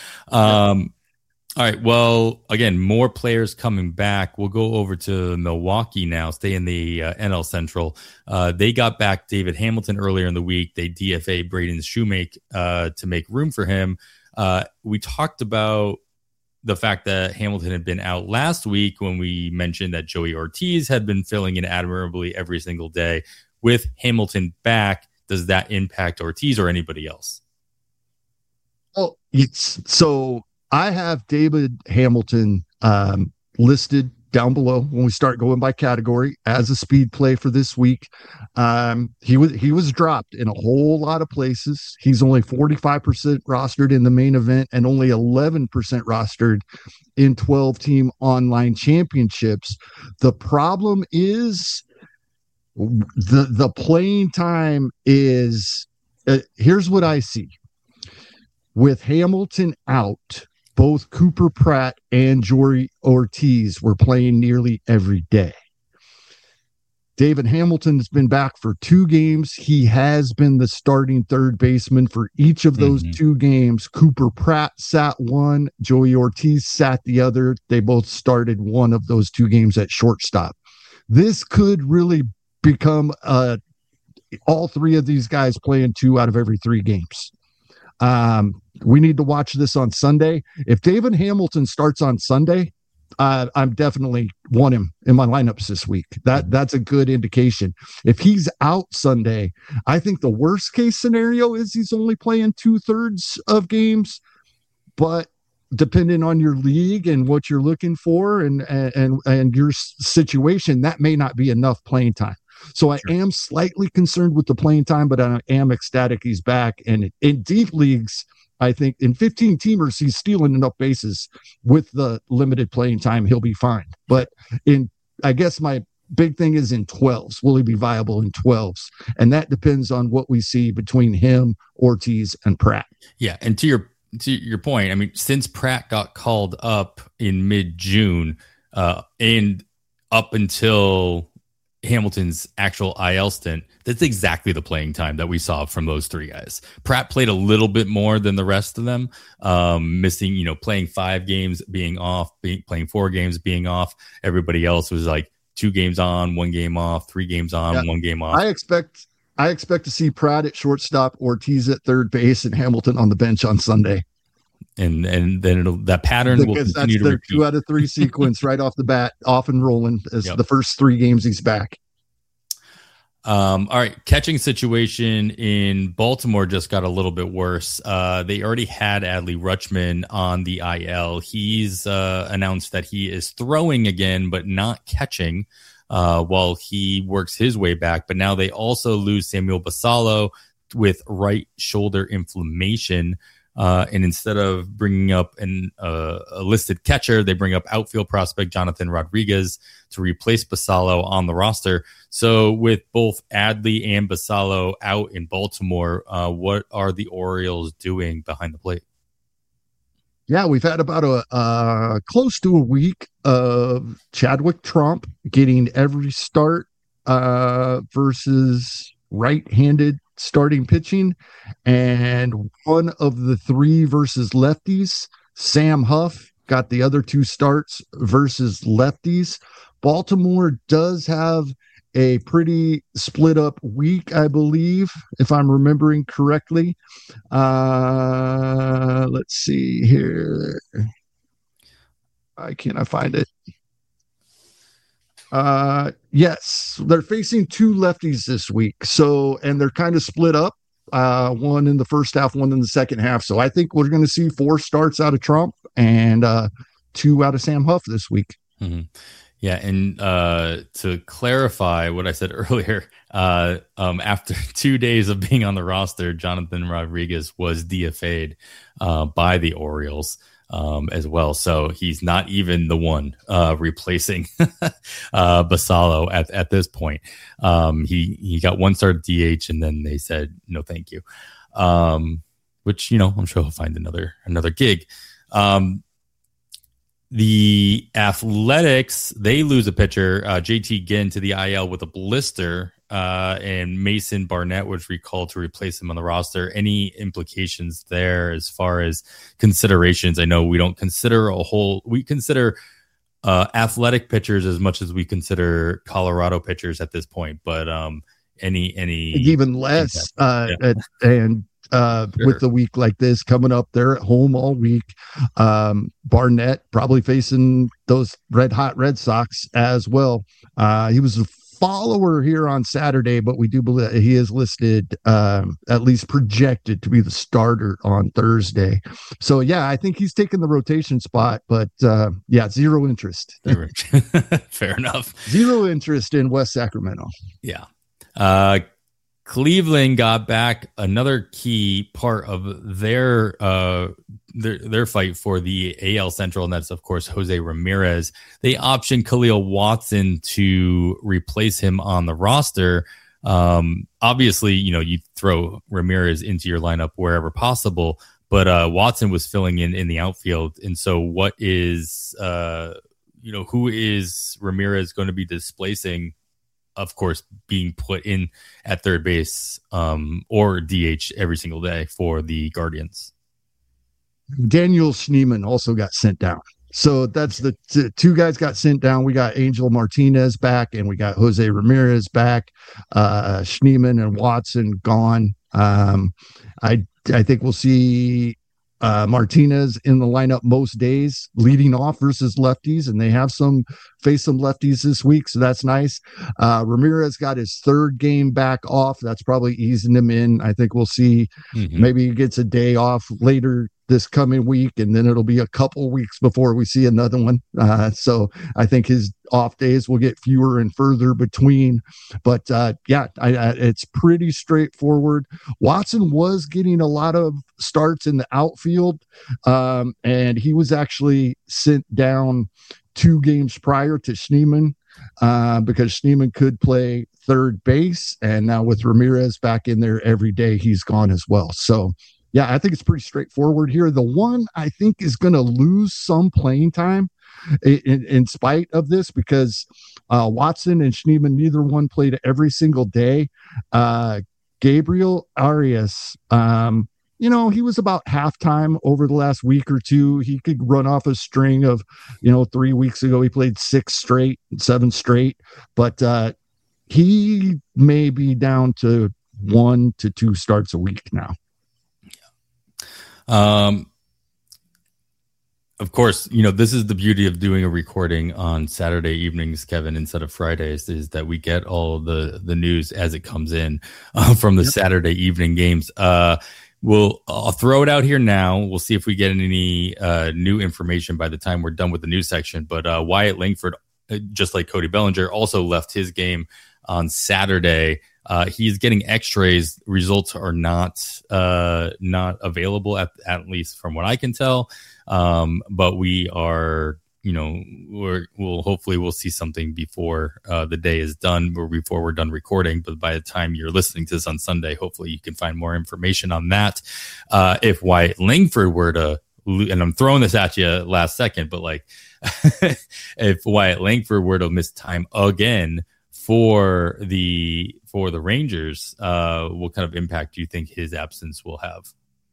Um, yeah. All right. Well, again, more players coming back. We'll go over to Milwaukee now, stay in the uh, N L Central. Uh, they got back David Hamilton earlier in the week. They D F A'd Braden Shoemake uh, to make room for him. Uh, we talked about the fact that Hamilton had been out last week when we mentioned that Joey Ortiz had been filling in admirably every single day. With Hamilton back, does that impact Ortiz or anybody else? Oh, it's so I have David Hamilton um, listed down below when we start going by category as a speed play for this week. Um, he was he was dropped in a whole lot of places. He's only forty-five percent rostered in the main event and only eleven percent rostered in twelve team online championships. The problem is the the playing time is uh, here's what I see. With Hamilton out, both Cooper Pratt and Joey Ortiz were playing nearly every day. David Hamilton has been back for two games. He has been the starting third baseman for each of those mm-hmm. two games. Cooper Pratt sat one, Joey Ortiz sat the other. They both started one of those two games at shortstop. This could really become uh, all three of these guys playing two out of every three games. Um, we need to watch this on Sunday. If David Hamilton starts on Sunday, uh, I'm definitely want him in my lineups this week. That that's a good indication. If he's out Sunday, I think the worst case scenario is he's only playing two thirds of games, but depending on your league and what you're looking for and and and your situation, that may not be enough playing time. So I sure. am slightly concerned with the playing time, but I am ecstatic he's back. And in deep leagues, I think in fifteen teamers, he's stealing enough bases with the limited playing time. He'll be fine. But in, I guess my big thing is in twelves. Will he be viable in twelves? And that depends on what we see between him, Ortiz, and Pratt. Yeah. And to your, to your point, I mean, since Pratt got called up in mid-June uh, and up until Hamilton's actual I L stint, that's exactly the playing time that we saw from those three guys. Pratt played a little bit more than the rest of them, um, missing, you know, playing five games, being off, being, playing four games, being off. Everybody else was like two games on, one game off, three games on, yeah. one game off. I expect, I expect to see Pratt at shortstop, Ortiz at third base, and Hamilton on the bench on Sunday. And and then it'll, that pattern because will continue that's to the repeat. Two out of three sequence right off the bat, off and rolling as yep. the first three games he's back. Um, all right, catching situation in Baltimore just got a little bit worse. Uh, they already had Adley Rutschman on the I L. He's uh, announced that he is throwing again, but not catching uh, while he works his way back. But now they also lose Samuel Basallo with right shoulder inflammation. Uh, and instead of bringing up an, uh, a listed catcher, they bring up outfield prospect Jonathan Rodriguez to replace Basallo on the roster. So with both Adley and Basallo out in Baltimore, uh, what are the Orioles doing behind the plate? Yeah, we've had about a uh, close to a week of Chadwick Trump getting every start uh, versus right-handed starting pitching, and one of the three versus lefties. Sam Huff got the other two starts versus lefties. Baltimore does have a pretty split up week, I believe, if I'm remembering correctly. Uh, let's see here. Why can't I find it? Uh, yes, they're facing two lefties this week. So, and they're kind of split up, uh, one in the first half, one in the second half. So I think we're going to see four starts out of Trump and uh, two out of Sam Huff this week. Mm-hmm. Yeah. And uh, to clarify what I said earlier, uh, um, after two days of being on the roster, Jonathan Rodriguez was D F A'd uh, by the Orioles. Um, as well. So he's not even the one uh, replacing uh, Basallo at, at this point. Um, he, he got one start at D H and then they said, no, thank you. Um, which, you know, I'm sure he'll find another, another gig. Um, the Athletics, they lose a pitcher, uh, J T Ginn to the I L with a blister, uh, and Mason Barnett was recalled to replace him on the roster. Any implications there as far as considerations? I know we don't consider a whole, we consider uh, athletic pitchers as much as we consider Colorado pitchers at this point, but um, any, any even less, uh, yeah. and uh, sure. with the week like this coming up, they're at home all week. Um, Barnett probably facing those red hot Red Sox as well. Uh, he was a follower here on Saturday, but we do believe he is listed, um, at least projected to be the starter on Thursday. So yeah, I think he's taking the rotation spot, but uh, yeah, zero interest. Fair enough. Zero interest in West Sacramento. Yeah. Uh, Cleveland got back another key part of their uh their their fight for the A L Central, and that's of course Jose Ramirez. They optioned Khalil Watson to replace him on the roster. Um, obviously, you know, you throw Ramirez into your lineup wherever possible, but uh, Watson was filling in in the outfield, and so what is uh you know who is Ramirez going to be displacing? Of course, being put in at third base um, or D H every single day for the Guardians. Daniel Schneemann also got sent down. So that's the t- two guys got sent down. We got Angel Martinez back, and we got Jose Ramirez back. Uh, Schneemann and Watson gone. Um, I I think we'll see uh, Martinez in the lineup most days, leading off versus lefties, and they have some face some lefties this week, so that's nice. Uh, Ramirez got his third game back off. That's probably easing him in. I think we'll see. Mm-hmm. Maybe he gets a day off later this coming week, and then it'll be a couple weeks before we see another one. Uh, so I think his off days will get fewer and further between. But uh, yeah, I, I, it's pretty straightforward. Watson was getting a lot of starts in the outfield, um, and he was actually sent down two games prior to Schneemann uh, because Schneemann could play third base, and now with Ramirez back in there every day, he's gone as well. So yeah, I think it's pretty straightforward here. The one I think is going to lose some playing time in, in spite of this, because uh, Watson and Schneemann, neither one played every single day. Uh, Gabriel Arias, um, you know, he was about halftime over the last week or two. He could run off a string of, you know, three weeks ago, he played six straight, seven straight, but uh, he may be down to one to two starts a week now. Um, of course, you know, this is the beauty of doing a recording on Saturday evenings, Kevin, instead of Fridays, is that we get all the, the news as it comes in uh, from the yep. Saturday evening games. Uh, we'll, I'll throw it out here now. We'll see if we get any uh, new information by the time we're done with the news section. But uh, Wyatt Langford, just like Cody Bellinger, also left his game on Saturday. Uh, he's getting X-rays. Results are not uh, not available at at least from what I can tell. Um, but we are, you know, we're, we'll hopefully we'll see something before uh, the day is done, or before we're done recording. But by the time you're listening to this on Sunday, hopefully you can find more information on that. Uh, if Wyatt Langford were to, and I'm throwing this at you last second, but like if Wyatt Langford were to miss time again for the for the Rangers, uh, what kind of impact do you think his absence will have?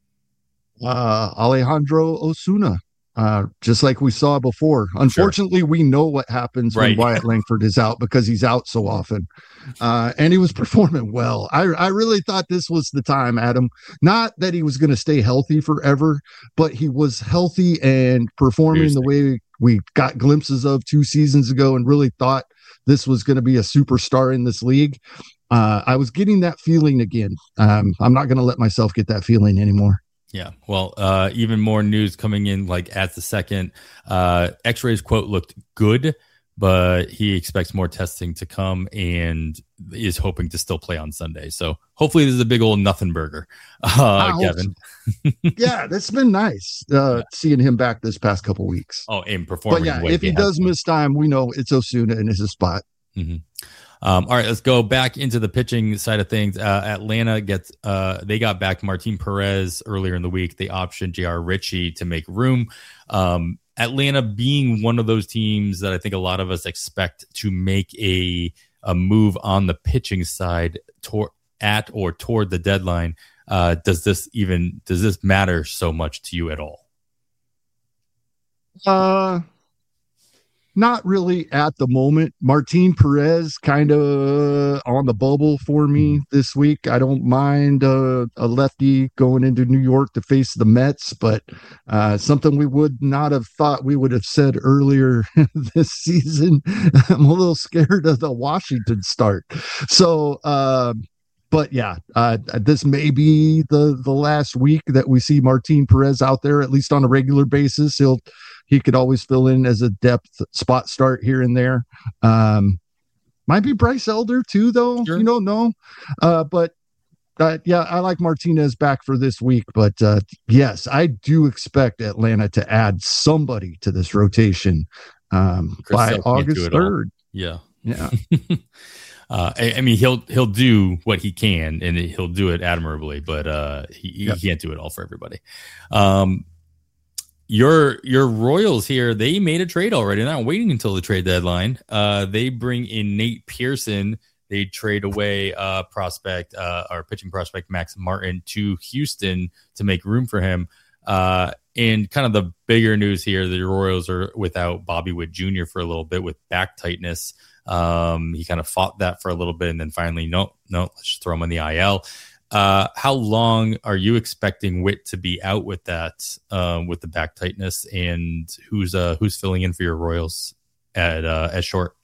Uh, Alejandro Osuna, uh, just like we saw before. Unfortunately, sure. we know what happens right. when Wyatt Langford is out, because he's out so often. Uh, and he was performing well. I, I really thought this was the time, Adam. Not that he was going to stay healthy forever, but he was healthy and performing Seriously. the way we got glimpses of two seasons ago, and really thought this was going to be a superstar in this league. Uh, I was getting that feeling again. Um, I'm not going to let myself get that feeling anymore. Yeah. Well, uh, even more news coming in like at the second. Uh, X-rays quote looked good, but he expects more testing to come and is hoping to still play on Sunday. So hopefully this is a big old nothing burger, uh, Kevin. So. Yeah, that's been nice uh, yeah. seeing him back this past couple weeks. Oh, and performing. But yeah, if he does miss time, we know it's Osuna and it's his spot. Mm-hmm. Um, all right, let's go back into the pitching side of things. Uh, Atlanta gets uh, they got back Martin Perez earlier in the week. They optioned J R Ritchie to make room. Um, Atlanta being one of those teams that I think a lot of us expect to make a a move on the pitching side toward at or toward the deadline. Uh, does this even does this matter so much to you at all? Uh. Not really at the moment. Martin Perez kind of on the bubble for me this week. I don't mind uh, a lefty going into New York to face the Mets, but uh, something we would not have thought we would have said earlier this season. I'm a little scared of the Washington start. So, uh, but yeah, uh, this may be the, the last week that we see Martin Perez out there, at least on a regular basis. He'll He could always fill in as a depth spot start here and there. Um, might be Bryce Elder too, though. Sure. You don't know. Uh, but uh, yeah, I like Martinez back for this week. But uh, yes, I do expect Atlanta to add somebody to this rotation um, by August third. Yeah, yeah. Uh, I, I mean, he'll he'll do what he can, and he'll do it admirably. But uh, he, yep. he can't do it all for everybody. Um, Your your Royals here, they made a trade already. They're not waiting until the trade deadline. Uh, they bring in Nate Pearson. They trade away uh, prospect, uh, our pitching prospect, Max Martin, to Houston to make room for him. Uh, And kind of the bigger news here, the Royals are without Bobby Witt Junior for a little bit with back tightness. Um, he kind of fought that for a little bit and then finally, no, no, let's just throw him on the I L. Uh, how long are you expecting Witt to be out with that, uh, with the back tightness, and who's uh, who's filling in for your Royals at uh, at short?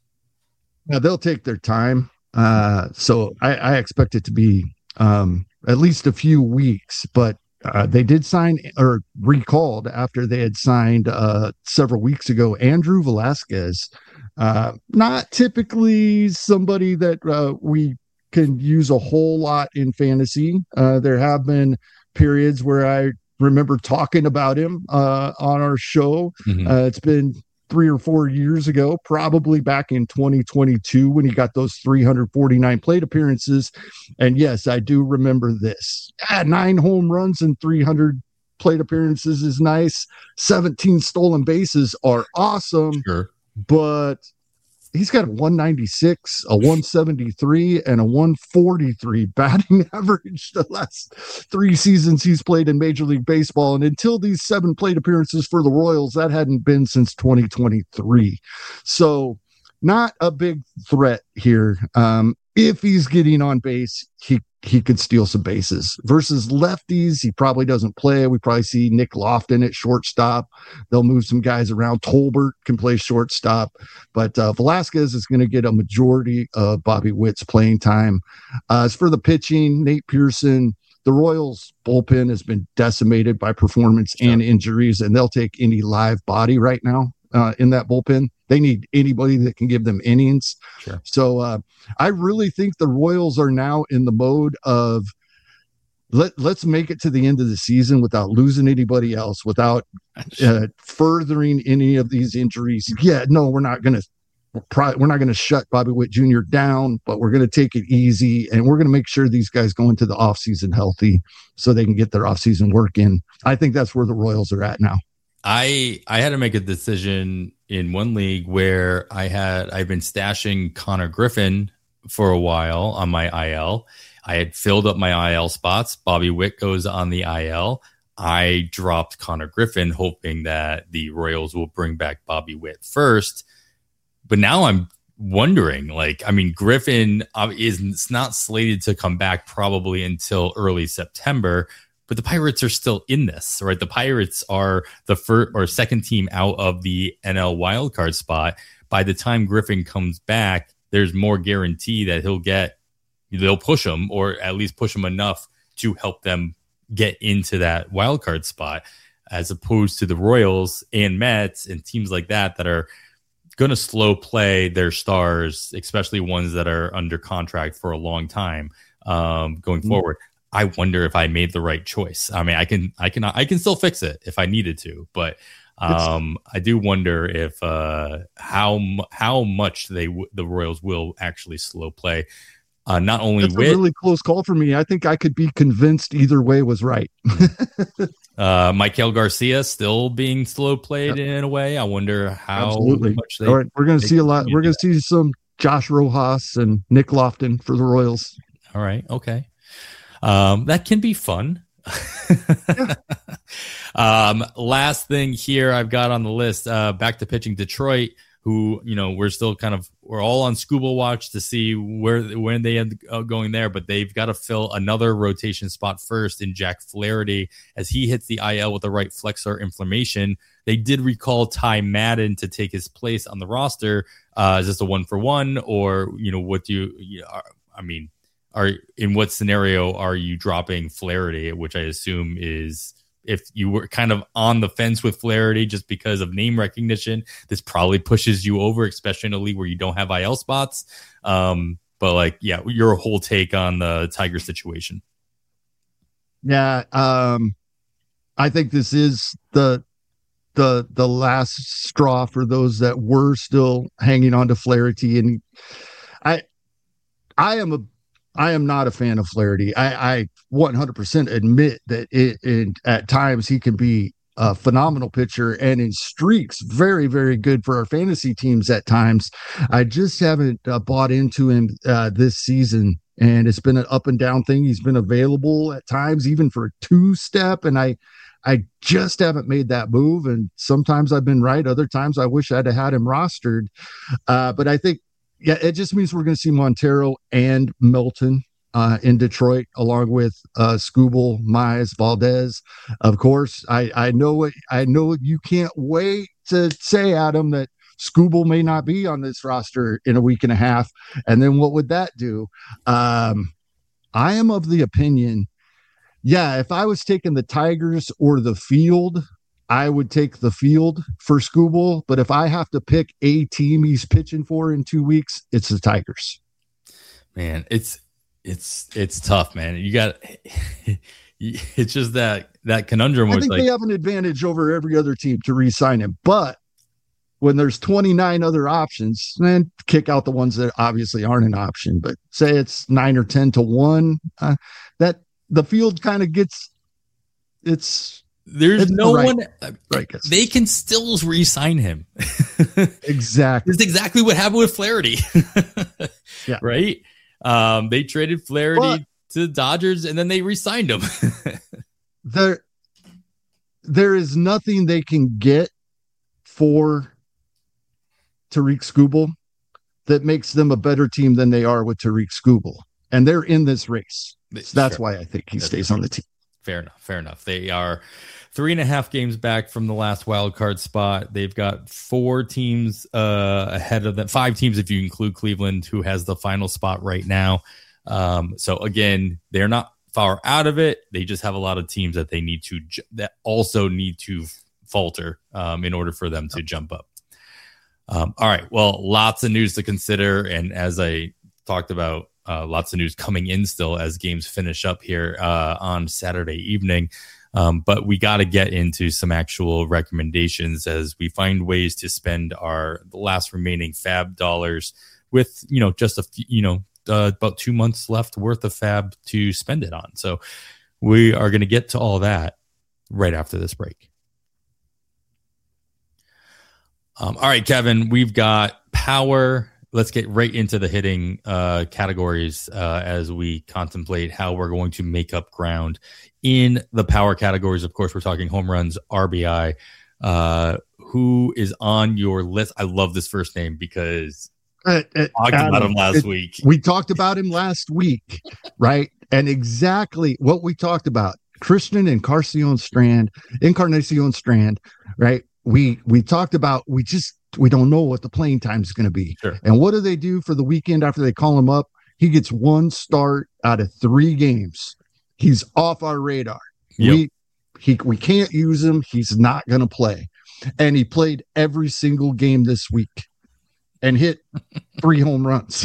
Now they'll take their time. Uh, so I, I expect it to be um, at least a few weeks, but uh, they did sign or recalled after they had signed uh, several weeks ago, Andrew Velasquez. Uh, not typically somebody that uh, we can use a whole lot in fantasy. Uh, there have been periods where I remember talking about him uh, on our show. Mm-hmm. Uh, it's been three or four years ago, probably back in twenty twenty-two when he got those three hundred forty-nine plate appearances. And yes, I do remember this. Yeah, nine home runs and three hundred plate appearances is nice. seventeen stolen bases are awesome. Sure. But he's got a one ninety-six, a one seventy-three, and a one forty-three batting average the last three seasons he's played in Major League Baseball. And until these seven plate appearances for the Royals, that hadn't been since twenty twenty-three. So not a big threat here. Um, if he's getting on base, he he could steal some bases. Versus lefties, he probably doesn't play. We probably see Nick Lofton at shortstop. They'll move some guys around. Tolbert can play shortstop. But uh, Velasquez is going to get a majority of Bobby Witt's playing time. Uh, as for the pitching, Nate Pearson, the Royals bullpen has been decimated by performance sure. and injuries, and they'll take any live body right now uh, in that bullpen. They need anybody that can give them innings. Sure. So uh, I really think the Royals are now in the mode of let, let's make it to the end of the season without losing anybody else, without uh, furthering any of these injuries. Yeah, no, we're not going to we're not going to shut Bobby Witt Junior down, but we're going to take it easy, and we're going to make sure these guys go into the offseason healthy so they can get their offseason work in. I think that's where the Royals are at now. I I had to make a decision in one league where I had I've been stashing Connor Griffin for a while on my I L. I had filled up my I L spots. Bobby Witt goes on the I L. I dropped Connor Griffin, hoping that the Royals will bring back Bobby Witt first. But now I'm wondering, like, I mean, Griffin is not slated to come back probably until early September. But the Pirates are still in this, right? The Pirates are the first or second team out of the N L wildcard spot. By the time Griffin comes back, there's more guarantee that he'll get, they'll push him, or at least push him enough to help them get into that wildcard spot, as opposed to the Royals and Mets and teams like that that are going to slow play their stars, especially ones that are under contract for a long time um, going mm-hmm. forward. I wonder if I made the right choice. I mean, I can, I can, I can still fix it if I needed to, but um, I do wonder if uh, how how much they w- the Royals will actually slow play. Uh, not only That's with a really close call for me. I think I could be convinced either way was right. uh, Michael Garcia still being slow played yep. in a way. I wonder how Absolutely. much they. All right, we're going to see a lot. We're going to see some Josh Rojas and Nick Lofton for the Royals. All right. Okay. Um, that can be fun. yeah. um, last thing here I've got on the list, uh, back to pitching Detroit, who, you know, we're still kind of, we're all on scuba watch to see where, when they end up going there, but they've got to fill another rotation spot first in Jack Flaherty as he hits the I L with the right flexor inflammation. They did recall Ty Madden to take his place on the roster. Uh, is this a one for one, or, you know, what do you, you know, I mean, Are in what scenario are you dropping Flaherty, which I assume is if you were kind of on the fence with Flaherty just because of name recognition, this probably pushes you over, especially in a league where you don't have I L spots. Um, but like, yeah, your whole take on the Tiger situation. Yeah. Um, I think this is the, the, the last straw for those that were still hanging on to Flaherty. And I, I am a, I am not a fan of Flaherty. I, I one hundred percent admit that it, it, at times he can be a phenomenal pitcher, and in streaks, very, very good for our fantasy teams at times. I just haven't uh, bought into him uh, this season, and it's been an up and down thing. He's been available at times, even for a two step, and I, I just haven't made that move. And sometimes I've been right. Other times I wish I'd have had him rostered. Uh, but I think, yeah, it just means we're going to see Montero and Milton uh, in Detroit, along with uh, Skubal, Mize, Valdez. Of course, I, I know what I know. You can't wait to say, Adam, that Skubal may not be on this roster in a week and a half. And then what would that do? Um, I am of the opinion, yeah, if I was taking the Tigers or the field, I would take the field for Skubal. But if I have to pick a team he's pitching for in two weeks, it's the Tigers. Man, it's it's it's tough, man. You got it's just that that conundrum. I think like, they have an advantage over every other team to re-sign him, but when there's twenty-nine other options, then kick out the ones that obviously aren't an option. But say it's nine or ten to one, uh, that the field kind of gets it's. There's it's no the right, one. Right, they can still re-sign him. Exactly. It's exactly what happened with Flaherty. Yeah. Right. Um, they traded Flaherty but, to the Dodgers, and then they re-signed him. there, there is nothing they can get for Tarik Skubal that makes them a better team than they are with Tarik Skubal, and they're in this race. So that's sure. why I think he that's stays true. on the team. Fair enough. Fair enough. They are three and a half games back from the last wild card spot. They've got four teams uh, ahead of them, five teams if you include Cleveland, who has the final spot right now. Um, so again, they're not far out of it. They just have a lot of teams that they need to that also need to falter um, in order for them to jump up. Um, all right. Well, lots of news to consider, and as I talked about. Uh, lots of news coming in still as games finish up here uh, on Saturday evening. Um, but we got to get into some actual recommendations as we find ways to spend our the last remaining fab dollars with, you know, just a few, you know, uh, about two months left worth of fab to spend it on. So we are going to get to all that right after this break. Um, all right, Kevin, we've got power. Let's get right into the hitting uh, categories uh, as we contemplate how we're going to make up ground in the power categories. Of course, we're talking home runs, R B I. Uh, who is on your list? I love this first name because uh, uh, we talked Adam, about him last it, week. We talked about him last week, right? And exactly what we talked about, Christian Encarnacion Strand, Encarnacion Strand, right? We we talked about we just. We don't know what the playing time is going to be. Sure. And what do they do for the weekend after they call him up? He gets one start out of three games. He's off our radar. Yep. We he we can't use him. He's not going to play. And he played every single game this week and hit three home runs.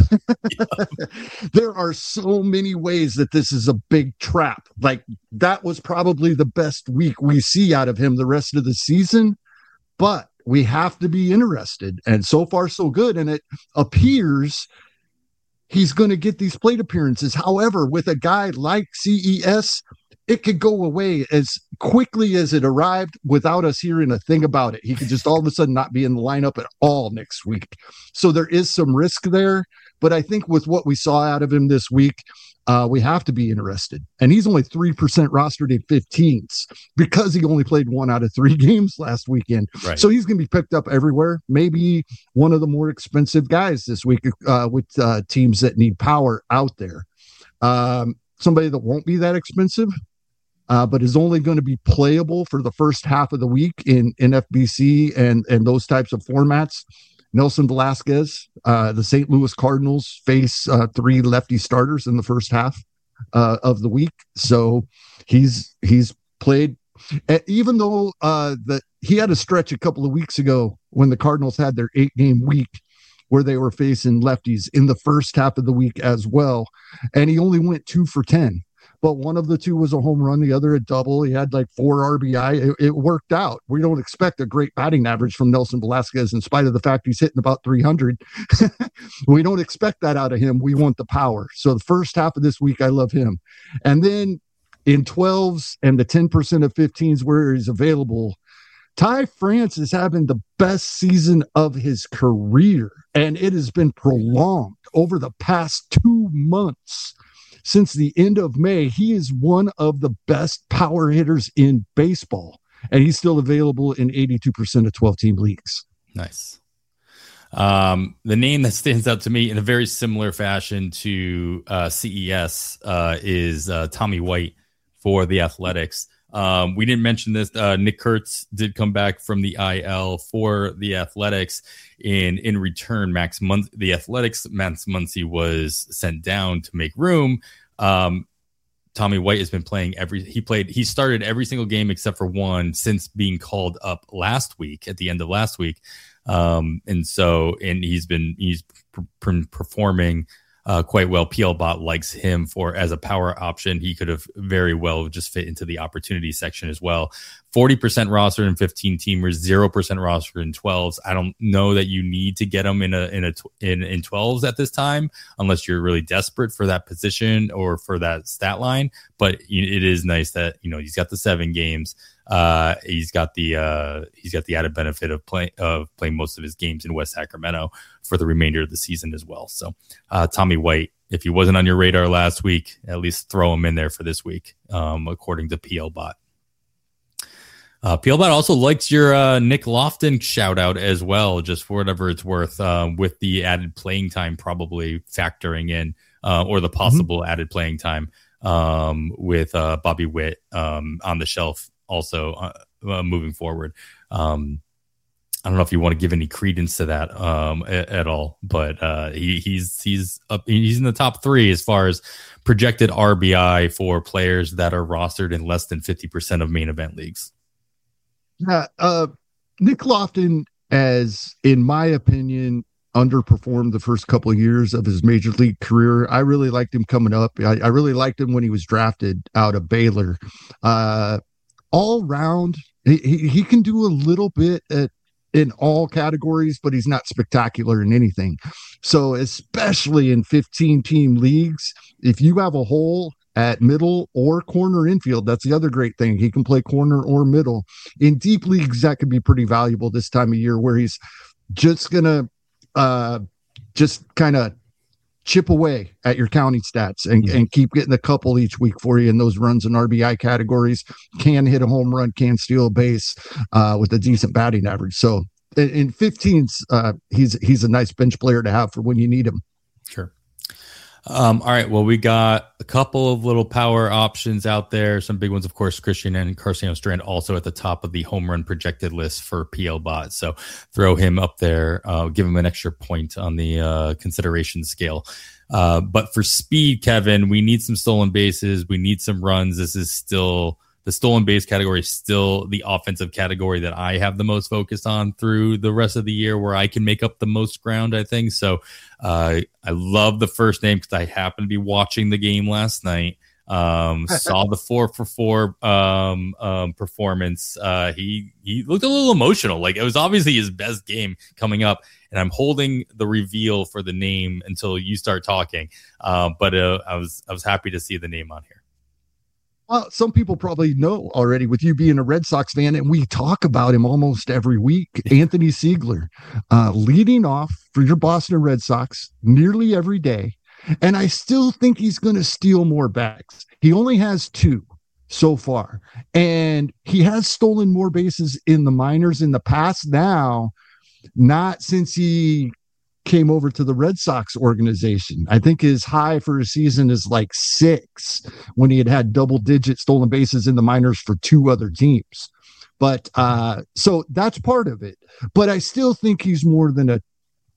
There are so many ways that this is a big trap. Like that was probably the best week we see out of him the rest of the season. But we have to be interested, and so far so good. And it appears he's going to get these plate appearances. However, with a guy like C E S, it could go away as quickly as it arrived without us hearing a thing about it. He could just all of a sudden not be in the lineup at all next week. So there is some risk there. But I think with what we saw out of him this week, uh, we have to be interested. And he's only three percent rostered in fifteens because he only played one out of three games last weekend. Right. So he's going to be picked up everywhere. Maybe one of the more expensive guys this week uh, with uh, teams that need power out there. Um, somebody that won't be that expensive, uh, but is only going to be playable for the first half of the week in, in F B C and, and those types of formats. Nelson Velasquez, uh, the Saint Louis Cardinals face uh, three lefty starters in the first half uh, of the week. So he's he's played, even though uh, the, he had a stretch a couple of weeks ago when the Cardinals had their eight-game week where they were facing lefties in the first half of the week as well. And he only went two for ten. But one of the two was a home run, the other a double. He had like four R B I. It, it worked out. We don't expect a great batting average from Nelson Velasquez, in spite of the fact he's hitting about three hundred. We don't expect that out of him. We want the power. So the first half of this week, I love him. And then in twelves and the ten percent of fifteens where he's available, Ty France is having the best season of his career, and it has been prolonged over the past two months. since the end of May. He is one of the best power hitters in baseball, and he's still available in eighty-two percent of twelve-team leagues. Nice. Um, the name that stands out to me in a very similar fashion to uh, C E S uh, is uh, Tommy White for the Athletics. Um, we didn't mention this. Uh, Nick Kurtz did come back from the I L for the Athletics. In in return, Max Mun- the Athletics, Max Muncy was sent down to make room. Um, Tommy White has been playing every. He played. He started every single game except for one since being called up last week at the end of last week. Um, and so, and he's been he's pr- performing uh, quite well. P L Bot likes him for as a power option. He could have very well just fit into the opportunity section as well. forty percent roster in fifteen teamers, zero percent roster in twelves. I don't know that you need to get him in a in a in in twelves at this time unless you're really desperate for that position or for that stat line. But it is nice that, you know, he's got the seven games. Uh, he's got the uh, he's got the added benefit of playing of playing most of his games in West Sacramento for the remainder of the season as well. So uh, Tommy White, if he wasn't on your radar last week, at least throw him in there for this week, um, according to P L Bot. Uh, P L Bot also likes your uh, Nick Lofton shout out as well, just for whatever it's worth, uh, with the added playing time probably factoring in, uh, or the possible mm-hmm. added playing time um, with uh, Bobby Witt um, on the shelf. Also uh, uh, moving forward. Um, I don't know if you want to give any credence to that um, at, at all, but uh, he, he's he's up, he's in the top three as far as projected R B I for players that are rostered in less than fifty percent of main event leagues. Yeah, uh, Nick Lofton, as in my opinion, underperformed the first couple of years of his major league career. I really liked him coming up. I, I really liked him when he was drafted out of Baylor. Uh, all round, he, he, he can do a little bit at, in all categories, but he's not spectacular in anything. So especially in fifteen team leagues, if you have a hole at middle or corner infield, that's the other great thing. He can play corner or middle. In deep leagues, that could be pretty valuable this time of year, where he's just going to uh, just kind of chip away at your counting stats and, mm-hmm. and keep getting a couple each week for you in those runs and R B I categories. Can hit a home run, can steal a base uh, with a decent batting average. So in, in fifteens, uh, he's he's a nice bench player to have for when you need him. Sure. Um, all right. Well, we got a couple of little power options out there. Some big ones, of course, Christian and Carson Strand also at the top of the home run projected list for P L Bot. So throw him up there, uh, give him an extra point on the uh, consideration scale. Uh, but for speed, Kevin, we need some stolen bases. We need some runs. This is still the stolen base category is still the offensive category that I have the most focused on through the rest of the year, where I can make up the most ground, I think. So uh, I love the first name because I happened to be watching the game last night. Um, saw the four for four um, um, performance. Uh, he he looked a little emotional. Like, it was obviously his best game coming up. And I'm holding the reveal for the name until you start talking. Uh, but uh, I was I was happy to see the name on here. Well, some people probably know already with you being a Red Sox fan, and we talk about him almost every week. Anthony Siegler, uh, leading off for your Boston Red Sox nearly every day. And I still think he's going to steal more bags. He only has two so far, and he has stolen more bases in the minors in the past. Now, not since he came over to the Red Sox organization. I think his high for a season is like six, when he had had double digit stolen bases in the minors for two other teams. But uh, so that's part of it. But I still think he's more than a,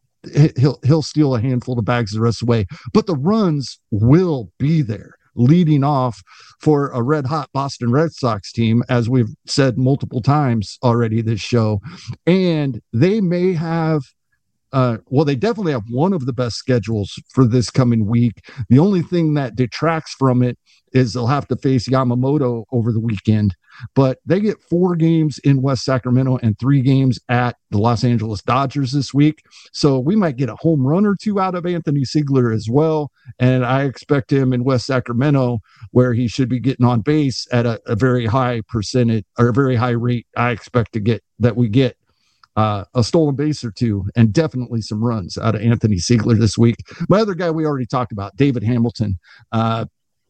he'll, he'll steal a handful of bags the rest of the way, but the runs will be there, leading off for a red hot Boston Red Sox team, as we've said multiple times already this show. And they may have Uh, well, they definitely have one of the best schedules for this coming week. The only thing that detracts from it is they'll have to face Yamamoto over the weekend. But they get four games in West Sacramento and three games at the Los Angeles Dodgers this week. So we might get a home run or two out of Anthony Siegler as well. And I expect him in West Sacramento, where he should be getting on base at a, a very high percentage or a very high rate. I expect to get that we get Uh, a stolen base or two, and definitely some runs out of Anthony Siegler this week. My other guy we already talked about, David Hamilton. Uh,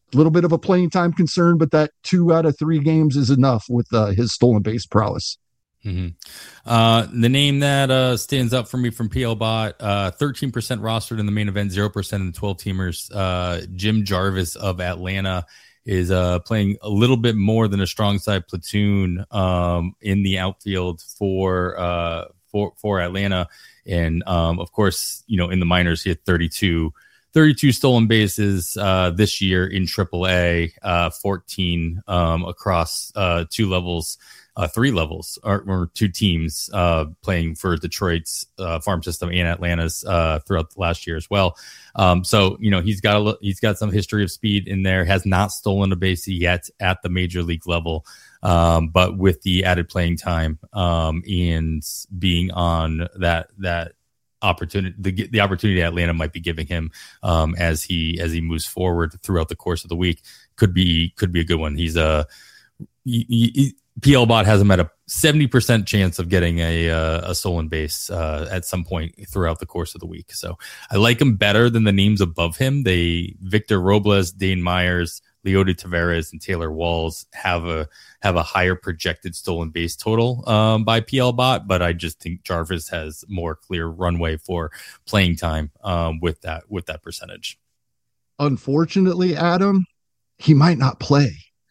little bit of a playing time concern, but that two out of three games is enough with uh, his stolen base prowess. Mm-hmm. Uh, the name that uh, stands up for me from P L Bot, uh, thirteen percent rostered in the main event, zero percent in the twelve teamers. Uh, Jim Jarvis of Atlanta is uh, playing a little bit more than a strong side platoon um, in the outfield for uh, for for Atlanta. And um, of course, you know, in the minors, he had thirty-two, thirty-two stolen bases uh, this year in triple A, uh, fourteen um, across uh, two levels. Uh, three levels or, or two teams uh, playing for Detroit's uh, farm system and Atlanta's uh, throughout the last year as well. Um, so, you know, he's got a, he's got some history of speed in there, has not stolen a base yet at the major league level. Um, but with the added playing time um, and being on that, that opportunity, the, the opportunity Atlanta might be giving him um, as he, as he moves forward throughout the course of the week could be, could be a good one. He's a, he, he, P L Bot has him at a seventy percent chance of getting a uh, a stolen base uh, at some point throughout the course of the week. So I like him better than the names above him. They Victor Robles, Dane Myers, Leody Taveras, and Taylor Walls have a have a higher projected stolen base total um, by P L Bot, but I just think Jarvis has more clear runway for playing time um, with that with that percentage. Unfortunately, Adam, he might not play.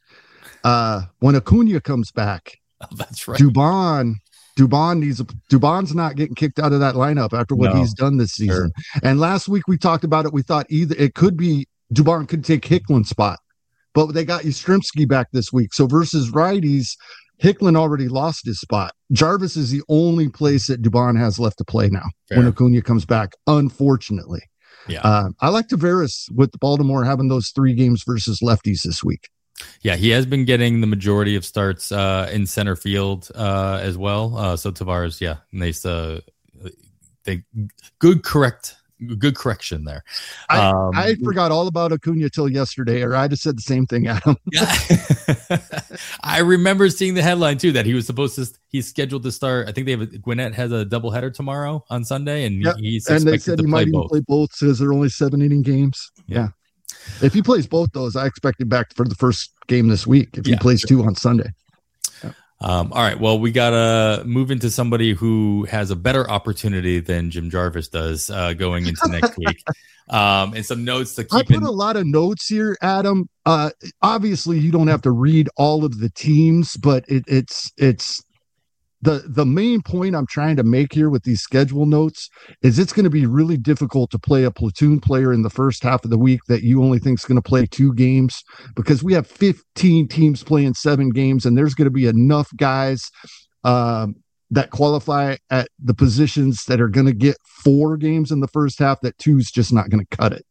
Uh, when Acuna comes back, oh, that's right. Dubon, Dubon needs a, Dubon's not getting kicked out of that lineup after what no. he's done this season. Sure. And last week we talked about it. We thought either it could be Dubon could take Hicklin's spot, but they got Yastrzemski back this week. So versus righties, Hicklin already lost his spot. Jarvis is the only place that Dubon has left to play now. Fair. When Acuna comes back, unfortunately. Yeah, uh, I like Taveras with Baltimore having those three games versus lefties this week. Yeah, he has been getting the majority of starts uh, in center field uh, as well. Uh, so Taveras, yeah, nice. Uh, they good correct, good correction there. I, um, I forgot all about Acuna till yesterday, or I'd have said the same thing, Adam. Yeah. I remember seeing the headline too that he was supposed to. He's scheduled to start. I think they have a, Gwinnett has a doubleheader tomorrow on Sunday, and yep. he's and they said to he play might both. even play both because they're only seven inning games. Yeah. yeah. If he plays both those, I expect him back for the first game this week. If yeah, he plays sure. two on Sunday. Yeah. Um, all right. Well, we got to move into somebody who has a better opportunity than Jim Jarvis does uh, going into next week. Um, and some notes to keep I put in. a lot of notes here, Adam. Uh, obviously, you don't have to read all of the teams, but it, it's it's the the main point I'm trying to make here with these schedule notes is it's going to be really difficult to play a platoon player in the first half of the week that you only think is going to play two games, because we have fifteen teams playing seven games, and there's going to be enough guys um, that qualify at the positions that are going to get four games in the first half that two's just not going to cut it.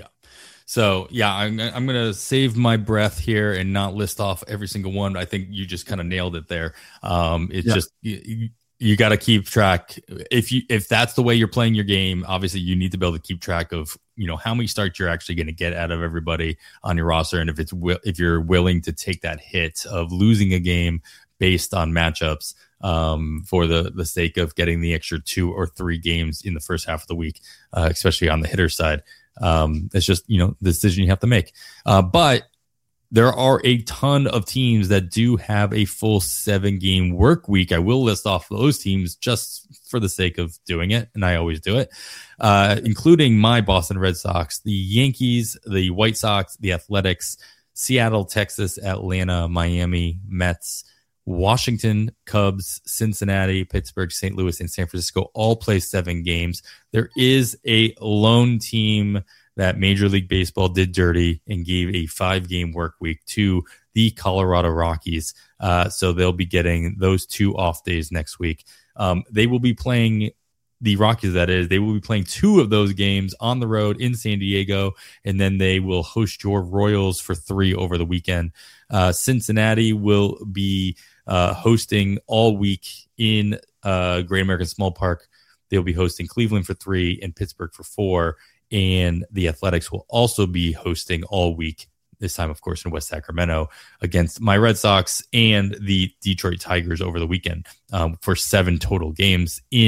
So, yeah, I'm, I'm going to save my breath here and not list off every single one. I think you just kind of nailed it there. Um, it's yeah. just you, you got to keep track. If you if that's the way you're playing your game, obviously you need to be able to keep track of, you know, how many starts you're actually going to get out of everybody on your roster. And if it's if you're willing to take that hit of losing a game based on matchups um, for the, the sake of getting the extra two or three games in the first half of the week, uh, especially on the hitter side. Um, it's just, you know, the decision you have to make. Uh, but there are a ton of teams that do have a full seven game work week. I will list off those teams just for the sake of doing it. And I always do it, uh, including my Boston Red Sox, the Yankees, the White Sox, the Athletics, Seattle, Texas, Atlanta, Miami, Mets, Washington, Cubs, Cincinnati, Pittsburgh, Saint Louis, and San Francisco all play seven games. There is a lone team that Major League Baseball did dirty and gave a five-game work week to the Colorado Rockies. Uh, so they'll be getting those two off days next week. Um, they will be playing the Rockies, that is. They will be playing two of those games on the road in San Diego, and then they will host your Royals for three over the weekend. Uh, Cincinnati will be Uh, hosting all week in uh, Great American Small Park. They'll be hosting Cleveland for three and Pittsburgh for four. And the Athletics will also be hosting all week, this time, of course, in West Sacramento, against my Red Sox and the Detroit Tigers over the weekend um, for seven total games in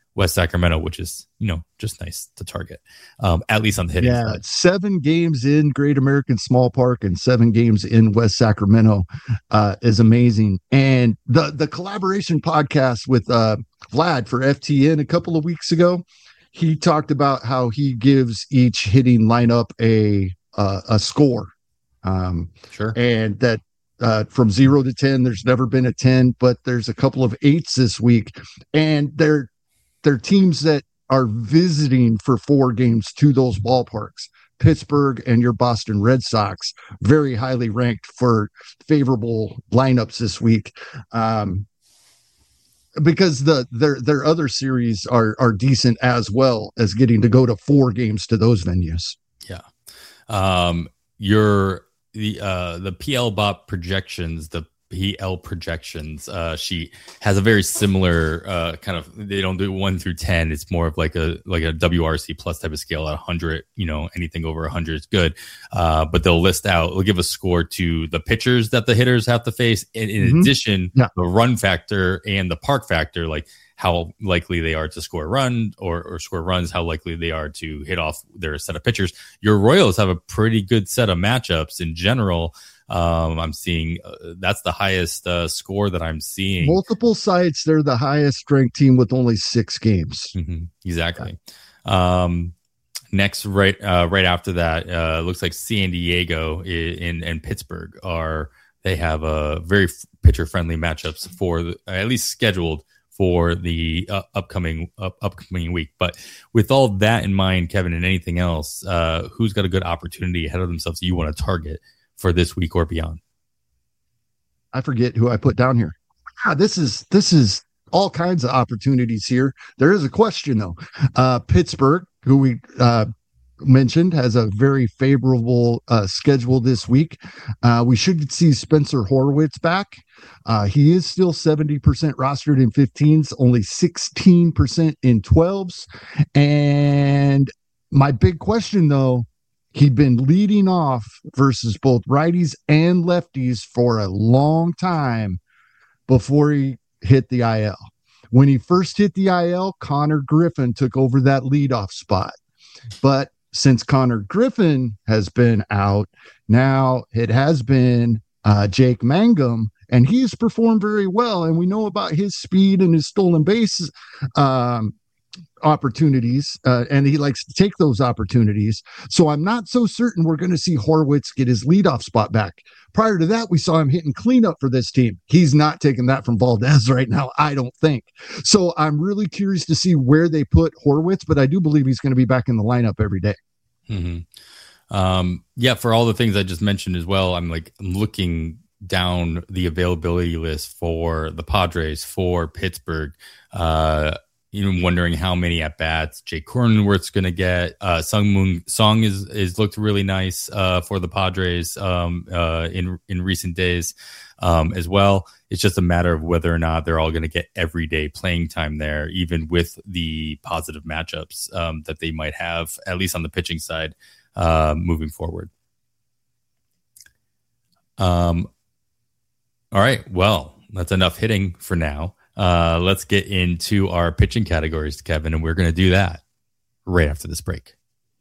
West Sacramento, which is, you know, just nice to target, um, at least on the hitting yeah, side. Seven games in Great American Small Park and seven games in West Sacramento uh, is amazing. And the the collaboration podcast with uh, Vlad for F T N a couple of weeks ago, he talked about how he gives each hitting lineup a uh, a score. Um, sure. And that uh, from zero to ten, there's never been a ten, but there's a couple of eights this week. And they're, they're teams that are visiting for four games to those ballparks. Pittsburgh and your Boston Red Sox, very highly ranked for favorable lineups this week. Um, because the their their other series are are decent as well as getting to go to four games to those venues. Yeah. Um, your the uh the P L B O P projections, the P L projections uh sheet has a very similar uh kind of, they don't do one through ten. It's more of like a like a W R C plus type of scale at one hundred. You know, anything over one hundred is good, uh but they'll list out, they'll give a score to the pitchers that the hitters have to face, and in mm-hmm. addition yeah. the run factor and the park factor, like how likely they are to score a run or, or score runs, how likely they are to hit off their set of pitchers. Your Royals have a pretty good set of matchups in general. Um, I'm seeing uh, that's the highest uh, score that I'm seeing. Multiple sites, they're the highest ranked team with only six games. Mm-hmm. Exactly. Yeah. Um, next, right, uh, right after that, uh, looks like San Diego in and Pittsburgh are, they have a very pitcher friendly matchups for the, at least scheduled for the uh, upcoming uh, upcoming week. But with all that in mind, Kevin, and anything else, uh, who's got a good opportunity ahead of themselves that you want to target for this week or beyond? I forget who I put down here. Ah, this is this is all kinds of opportunities here. There is a question though. Uh, Pittsburgh, who we uh, mentioned, has a very favorable uh, schedule this week. Uh, we should see Spencer Horwitz back. Uh, he is still seventy percent rostered in fifteens, only sixteen percent in twelves. And my big question though, he'd been leading off versus both righties and lefties for a long time before he hit the I L. When he first hit the I L, Connor Griffin took over that leadoff spot. But since Connor Griffin has been out, now it has been uh, Jake Mangum, and he's performed very well. And we know about his speed and his stolen bases um, opportunities, uh, and he likes to take those opportunities. So I'm not so certain we're going to see Horwitz get his leadoff spot back. Prior to that, we saw him hitting cleanup for this team. He's not taking that from Valdez right now, I don't think. So I'm really curious to see where they put Horwitz, but I do believe he's going to be back in the lineup every day. Mm-hmm. Um, yeah, for all the things I just mentioned as well, I'm like I'm looking down the availability list for the Padres, for Pittsburgh, uh, even wondering how many at bats Jake Cronenworth's going to get. Uh, Sung Moon Song is is looked really nice uh, for the Padres um, uh, in in recent days um, as well. It's just a matter of whether or not they're all going to get everyday playing time there, even with the positive matchups um, that they might have, at least on the pitching side, uh, moving forward. Um. All right. Well, that's enough hitting for now. Uh, let's get into our pitching categories, Kevin, and we're going to do that right after this break.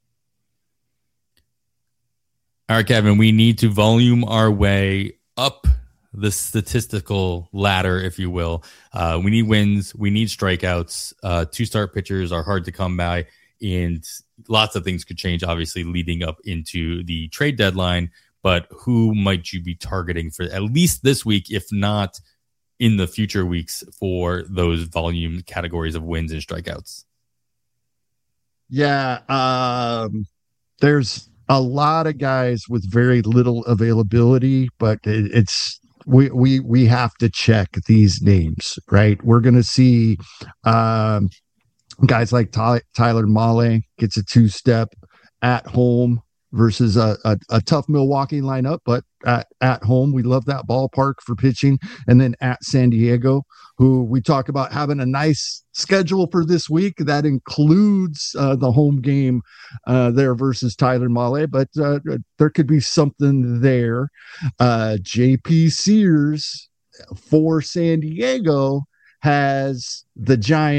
All right, Kevin, we need to volume our way up the statistical ladder, if you will. Uh, we need wins. We need strikeouts. Uh, two-start pitchers are hard to come by, and lots of things could change, obviously, leading up into the trade deadline. But who might you be targeting for at least this week, if not in the future weeks, for those volume categories of wins and strikeouts? Yeah, um, there's a lot of guys with very little availability, but it, it's we we we have to check these names, right? We're going to see um, guys like Ty- Tyler Mahle gets a two-step at home versus a, a, a tough Milwaukee lineup, but at, at home, we love that ballpark for pitching. And then at San Diego, who we talk about having a nice schedule for this week. That includes uh, the home game uh, there versus Tyler Mahle, but uh, there could be something there. Uh, J P Sears for San Diego has the Giants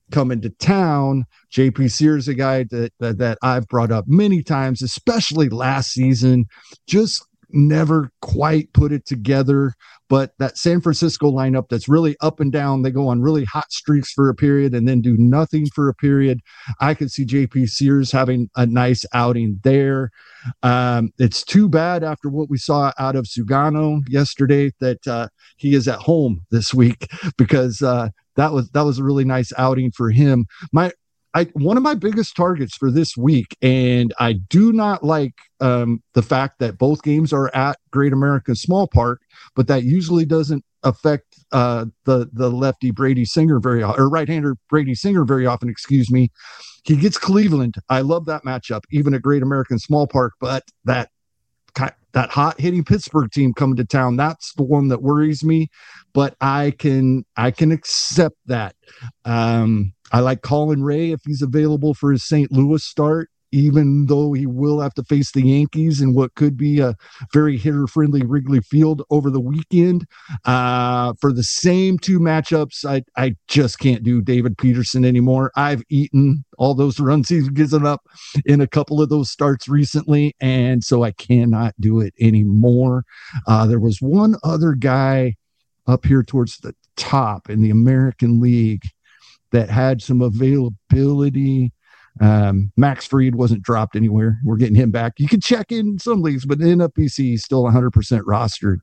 coming to town. J P Sears, a guy that, that that I've brought up many times, especially last season, just never quite put it together. But that San Francisco lineup that's really up and down, they go on really hot streaks for a period and then do nothing for a period. I could see J P Sears having a nice outing there. Um, it's too bad after what we saw out of Sugano yesterday that uh, he is at home this week, because uh, that was that was a really nice outing for him. My I, one of my biggest targets for this week, and I do not like um, the fact that both games are at Great American Small Park, but that usually doesn't affect uh, the the lefty Brady Singer very or right-hander Brady Singer very often. Excuse me. He gets Cleveland. I love that matchup, even at Great American Small Park. But that that hot hitting Pittsburgh team coming to town, that's the one that worries me. But I can I can accept that. Um, I like Colin Ray if he's available for his Saint Louis start, even though he will have to face the Yankees in what could be a very hitter-friendly Wrigley Field over the weekend. Uh, for the same two matchups, I, I just can't do David Peterson anymore. I've eaten all those runs he's given up in a couple of those starts recently, and so I cannot do it anymore. Uh, there was one other guy up here towards the top in the American League that had some availability. Um, Max Fried wasn't dropped anywhere. We're getting him back. You can check in some leagues, but in N F B C, he's still one hundred percent rostered.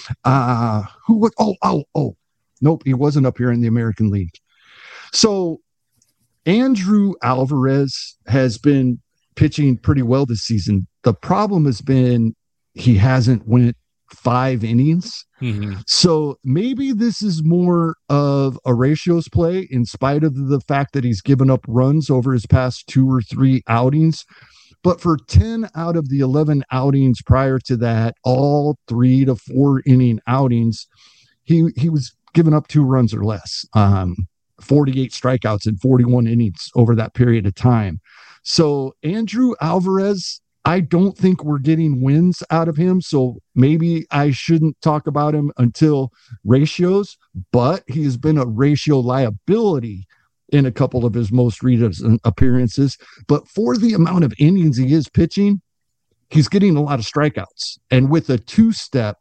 Uh, who would, oh, oh, oh, nope, he wasn't up here in the American League. So Andrew Alvarez has been pitching pretty well this season. The problem has been he hasn't went five innings. Mm-hmm. So maybe this is more of a ratios play, in spite of the fact that he's given up runs over his past two or three outings. But for ten out of the eleven outings prior to that, all three to four inning outings, he, he was giving up two runs or less, um, forty-eight strikeouts in forty-one innings over that period of time. So Andrew Alvarez, I don't think we're getting wins out of him, so maybe I shouldn't talk about him until ratios, but he has been a ratio liability in a couple of his most recent appearances. But for the amount of innings he is pitching, he's getting a lot of strikeouts. And with a two-step,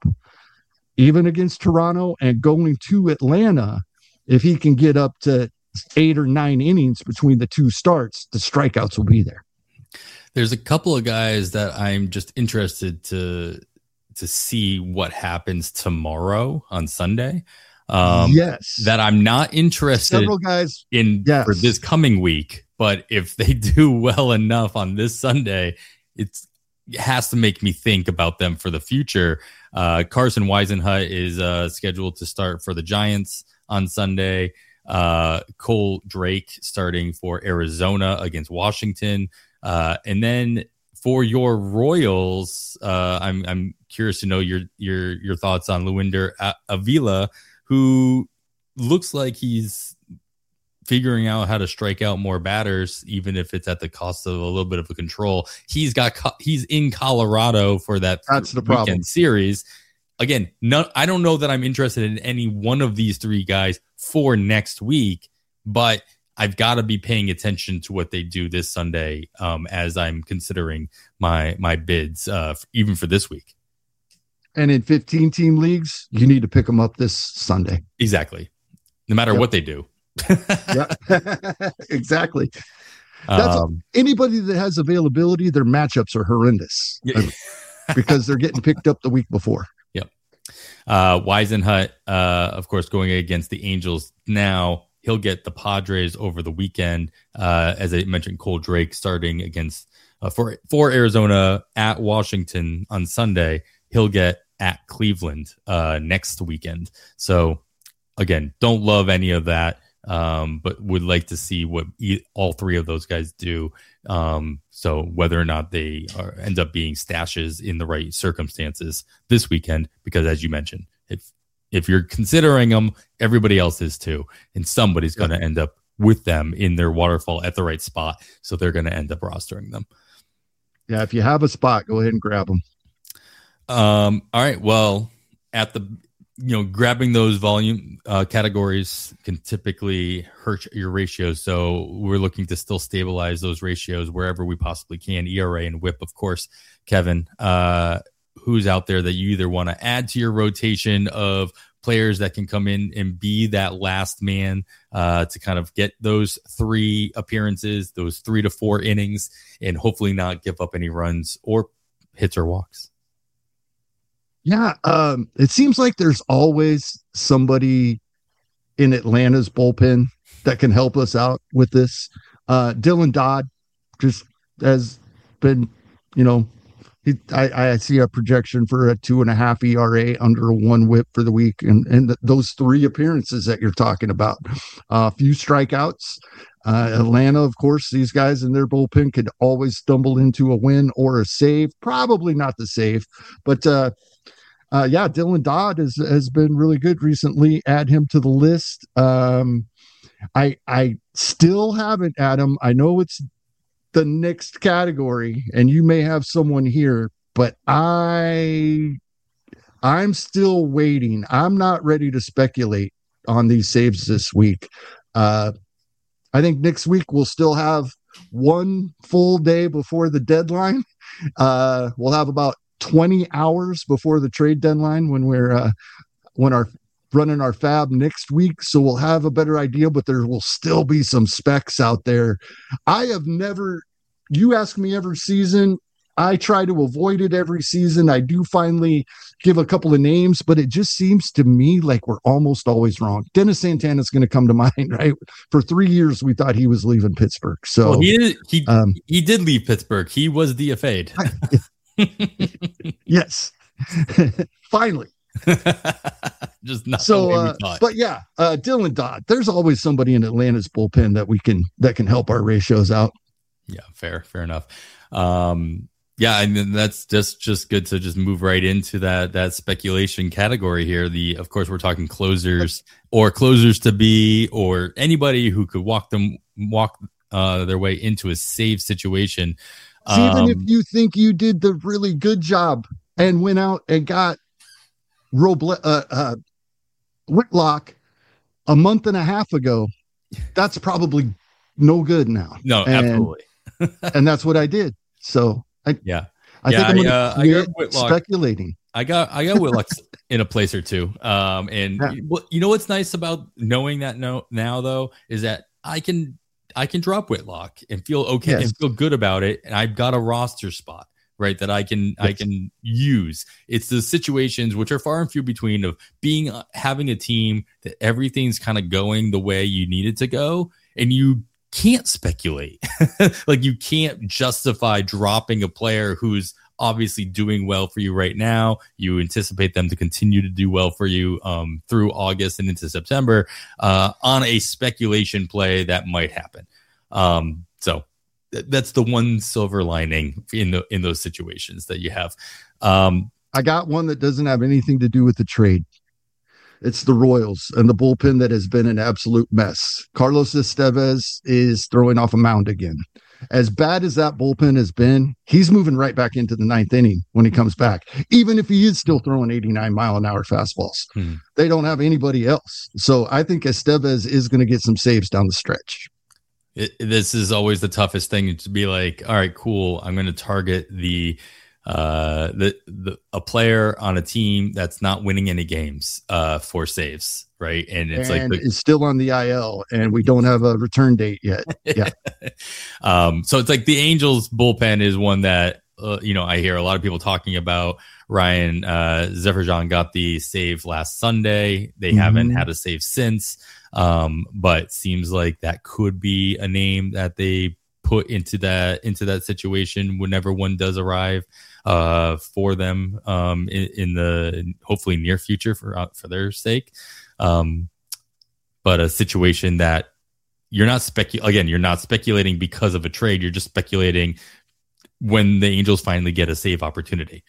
even against Toronto and going to Atlanta, if he can get up to eight or nine innings between the two starts, the strikeouts will be there. There's a couple of guys that I'm just interested to to see what happens tomorrow on Sunday. Um, yes, that I'm not interested Several guys in yes. for this coming week, but if they do well enough on this Sunday, it's, it has to make me think about them for the future. Uh, Carson Weisenhut is uh, scheduled to start for the Giants on Sunday. Uh, Cole Drake starting for Arizona against Washington. Uh, and then for your Royals, uh, I'm I'm curious to know your your your thoughts on Luinder Avila, who looks like he's figuring out how to strike out more batters, even if it's at the cost of a little bit of a control. He's got he's in Colorado for that That's the problem. series. Again, no, I don't know that I'm interested in any one of these three guys for next week, but I've got to be paying attention to what they do this Sunday um, as I'm considering my my bids, uh, even for this week. And in fifteen-team leagues, you need to pick them up this Sunday. Exactly. No matter yep. what they do. Yeah, exactly. That's um, anybody that has availability, their matchups are horrendous yeah. because they're getting picked up the week before. Yep. Uh, Weisenhut, uh, of course, going against the Angels now. He'll get the Padres over the weekend. Uh, as I mentioned, Cole Drake starting against uh, for for Arizona at Washington on Sunday. He'll get at Cleveland uh, next weekend. So again, don't love any of that, um, but would like to see what e- all three of those guys do. Um, so whether or not they are, end up being stashes in the right circumstances this weekend, because as you mentioned, if If you're considering them, everybody else is too. And somebody's going to end up with them in their waterfall at the right spot. So they're going to end up rostering them. Yeah, if you have a spot, go ahead and grab them. Um, all right. Well, at the you know, grabbing those volume uh, categories can typically hurt your ratios. So we're looking to still stabilize those ratios wherever we possibly can. E R A and whip, of course. Kevin, uh, who's out there that you either want to add to your rotation of players that can come in and be that last man uh, to kind of get those three appearances, those three to four innings, and hopefully not give up any runs or hits or walks? Yeah, um, it seems like there's always somebody in Atlanta's bullpen that can help us out with this. Uh, Dylan Dodd just has been, you know, he, I, I see a projection for a two and a half E R A, under a one whip for the week, and and th- those three appearances that you're talking about, a uh, few strikeouts. Uh, Atlanta, of course, these guys in their bullpen could always stumble into a win or a save. Probably not the save, but. Uh, Uh, yeah, Dylan Dodd has, has been really good recently. Add him to the list. Um, I I still haven't, Adam. I know it's the next category, and you may have someone here, but I I'm still waiting. I'm not ready to speculate on these saves this week. Uh, I think next week we'll still have one full day before the deadline. Uh, we'll have about twenty hours before the trade deadline when we're uh, when our running our fab next week, so we'll have a better idea, but there will still be some specs out there. I have never, you ask me every season, I try to avoid it every season. I do finally give a couple of names, but it just seems to me like we're almost always wrong. Dennis Santana is going to come to mind, right? For three years we thought he was leaving Pittsburgh. So well, he did, he, um, he did leave Pittsburgh. He was D F A'd. Yes. Finally. Just not so uh, but yeah, uh Dylan Dodd, there's always somebody in Atlanta's bullpen that we can that can help our ratios out. Yeah, fair fair enough. Um yeah, and then that's just just good to just move right into that that speculation category here. The of course we're talking closers or closers to be, or anybody who could walk them walk uh their way into a save situation. So even um, if you think you did the really good job and went out and got Roble- uh, uh, Whitlock a month and a half ago, that's probably no good now. No, and, absolutely. And that's what I did. So I, yeah, I yeah, think I'm I, uh, I got Whitlock, speculating. I got I got Whitlock in a place or two. Um, and yeah. you, you know what's nice about knowing that no, now though is that I can. I can drop Whitlock and feel okay yes. and feel good about it. And I've got a roster spot, right, that I can, yes. I can use. It's the situations which are far and few between of being, uh, having a team that everything's kind of going the way you need it to go. And you can't speculate. Like you can't justify dropping a player who's obviously doing well for you right now. You anticipate them to continue to do well for you um, through August and into September uh, on a speculation play that might happen. Um, so th- that's the one silver lining in the in those situations that you have. Um, I got one that doesn't have anything to do with the trade. It's the Royals and the bullpen that has been an absolute mess. Carlos Estevez is throwing off a mound again. As bad as that bullpen has been, he's moving right back into the ninth inning when he comes back, even if he is still throwing eighty-nine mile an hour fastballs. Hmm. They don't have anybody else. So I think Estevez is going to get some saves down the stretch. It, this is always the toughest thing to be like, all right, cool. I'm going to target the uh the, the a player on a team that's not winning any games uh for saves, right? And it's and like the, it's still on the I L and we don't have a return date yet. Yeah. um so it's like the Angels bullpen is one that uh, you know I hear a lot of people talking about. Ryan uh Zefferjan got the save last Sunday. They mm-hmm. haven't had a save since, um but seems like that could be a name that they put into that into that situation whenever one does arrive uh for them um in, in the hopefully near future for uh, for their sake, um but a situation that you're not specu again you're not speculating because of a trade. You're just speculating when the Angels finally get a save opportunity.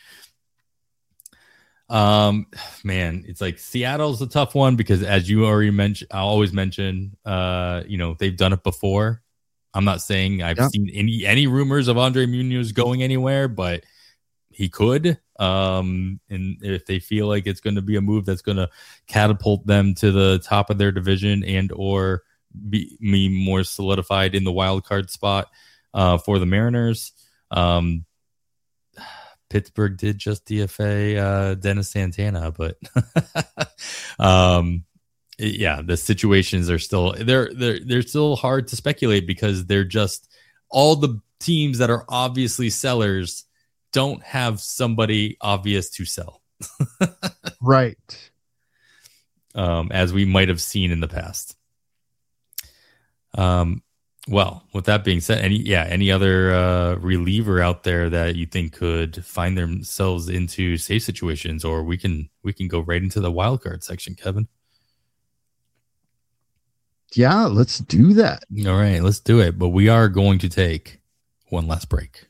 Um man, it's like Seattle's a tough one because as you already mentioned, I always mention uh you know they've done it before. I'm not saying I've yeah. seen any any rumors of Andre Munoz going anywhere, but he could. Um, and if they feel like it's going to be a move that's going to catapult them to the top of their division and or be me more solidified in the wild card spot uh, for the Mariners. Um, Pittsburgh did just D F A uh, Dennis Santana, but um, yeah, the situations are still they're they're they're still hard to speculate because they're just all the teams that are obviously sellers don't have somebody obvious to sell. Right. Um, as we might have seen in the past. Um, well, with that being said, any yeah, any other uh, reliever out there that you think could find themselves into safe situations, or we can we can go right into the wild card section, Kevin. Yeah, let's do that. All right, let's do it. But we are going to take one last break.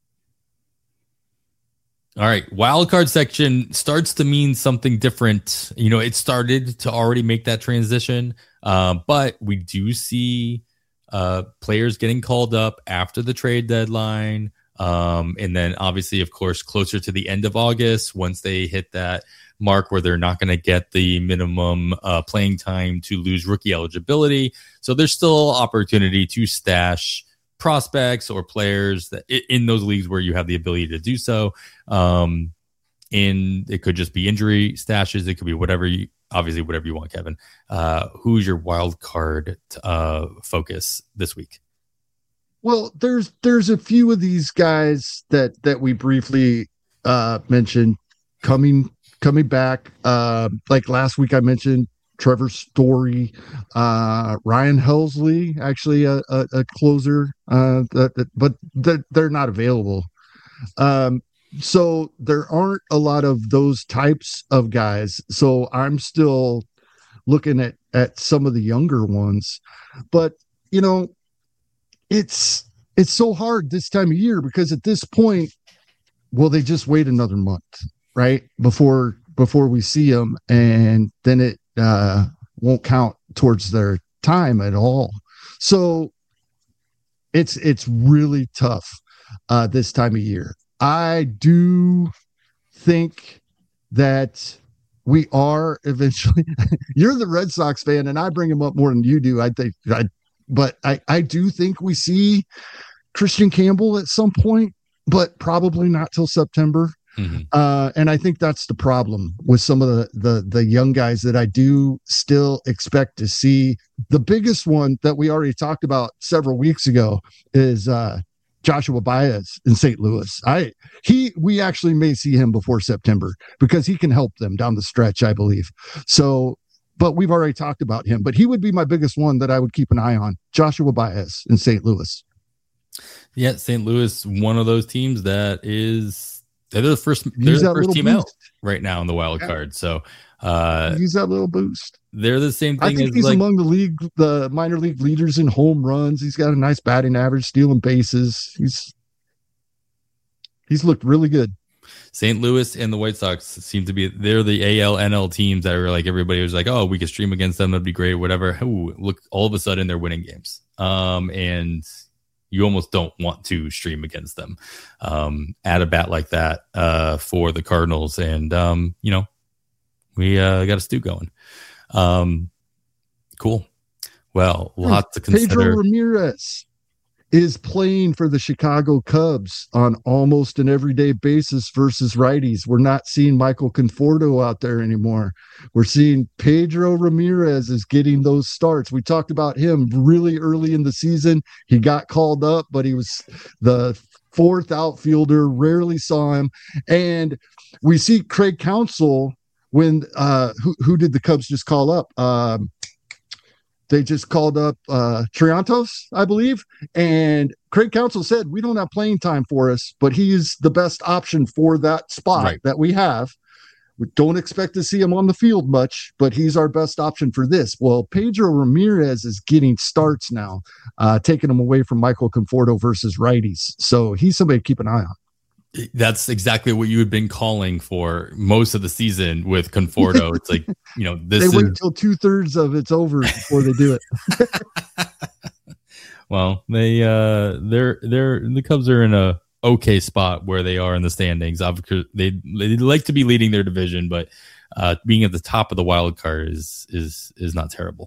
All right, wild card section starts to mean something different. You know, it started to already make that transition, uh, but we do see uh, players getting called up after the trade deadline. Um, and then obviously, of course, closer to the end of August, once they hit that mark where they're not going to get the minimum uh, playing time to lose rookie eligibility. So there's still opportunity to stash prospects or players that in those leagues where you have the ability to do so. Um, and it could just be injury stashes. It could be whatever you, obviously whatever you want, Kevin. Uh, who's your wild card uh, focus this week? Well, there's, there's a few of these guys that, that we briefly uh, mentioned coming, coming back. Uh, like last week I mentioned Trevor Story, uh, Ryan Helsley, actually a, a, a closer, uh, that, that, but they're, they're not available. Um, so there aren't a lot of those types of guys. So I'm still looking at, at some of the younger ones, but you know, it's, it's so hard this time of year because at this point, well, they just wait another month, right? Before, before we see them. And then it, uh won't count towards their time at all. So it's it's really tough uh this time of year. I do think that we are eventually you're the Red Sox fan and I bring them up more than you do. I think I but I I do think we see Christian Campbell at some point, but probably not till September. Mm-hmm. Uh, and I think that's the problem with some of the, the, the young guys that I do still expect to see. The biggest one that we already talked about several weeks ago is uh, Joshua Baez in Saint Louis. I he we actually may see him before September because he can help them down the stretch, I believe. So, but we've already talked about him. But he would be my biggest one that I would keep an eye on. Joshua Baez in Saint Louis. Yeah, Saint Louis, one of those teams that is. They're the first, they're the first team boost out right now in the wild yeah. card. So uh, use that little boost. They're the same thing. I think as he's like, among the league, the minor league leaders in home runs. He's got a nice batting average, stealing bases. He's he's looked really good. Saint Louis and the White Sox seem to be, they're the A L N L teams that are like, everybody was like, oh, we could stream against them. That'd be great. Whatever. Ooh, look, all of a sudden they're winning games. Um, and you almost don't want to stream against them um, at a bat like that uh, for the Cardinals. And, um, you know, we uh, got a stew going. Um, cool. Well, lots to consider. Pedro Ramirez is playing for the Chicago Cubs on almost an everyday basis versus righties. We're not seeing Michael Conforto out there anymore. We're seeing Pedro Ramirez is getting those starts. We talked about him really early in the season. He got called up, but he was the fourth outfielder, rarely saw him. And we see Craig Counsell when, uh, who, who did the Cubs just call up? Um, They just called up uh, Triantos, I believe. And Craig Counsell said, we don't have playing time for us, but he is the best option for that spot right. that we have. We don't expect to see him on the field much, but he's our best option for this. Well, Pedro Ramirez is getting starts now, uh, taking him away from Michael Conforto versus righties. So he's somebody to keep an eye on. That's exactly what you had been calling for most of the season with Conforto. It's like, you know, this they is... wait until two thirds of it's over before they do it. Well, they, uh, they're, they're, the Cubs are in a, okay spot where they are in the standings. Obviously, they they like to be leading their division, but uh, being at the top of the wild card is is is not terrible.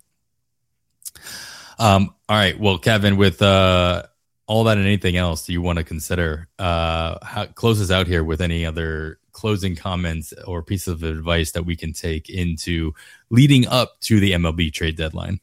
Um. All right. Well, Kevin, with uh, all that and anything else, do you want to consider uh, how, close us out here with any other closing comments or pieces of advice that we can take into leading up to the M L B trade deadline?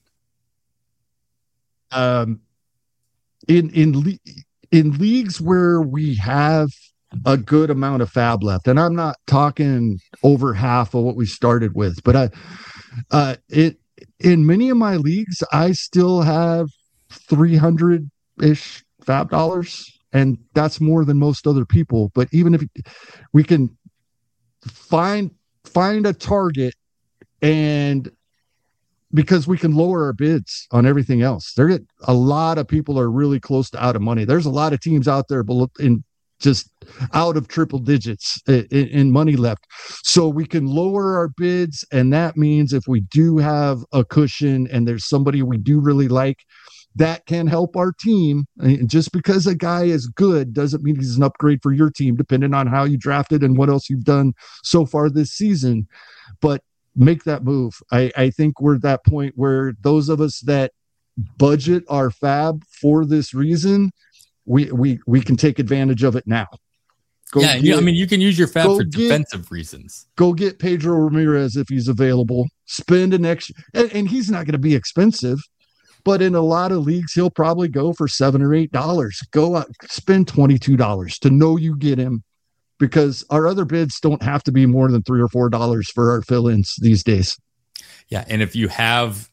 Um, in in in leagues where we have a good amount of fab left, and I'm not talking over half of what we started with, but I, uh, it in many of my leagues, I still have three hundred ish fab dollars, and that's more than most other people. But even if we can find find a target, and because we can lower our bids on everything else, there get a lot of people are really close to out of money. There's a lot of teams out there in just out of triple digits in, in money left, so we can lower our bids, and that means if we do have a cushion and there's somebody we do really like, that can help our team. And just because a guy is good doesn't mean he's an upgrade for your team, depending on how you drafted and what else you've done so far this season. But make that move. I, I think we're at that point where those of us that budget our fab for this reason, we we we can take advantage of it now. Go yeah, get, I mean, you can use your fab for get, defensive reasons. Go get Pedro Ramirez if he's available. Spend an extra, and, and he's not going to be expensive. But in a lot of leagues, he'll probably go for seven or eight dollars. Go out, spend twenty-two dollars to know you get him, because our other bids don't have to be more than three or four dollars for our fill-ins these days. Yeah, and if you have,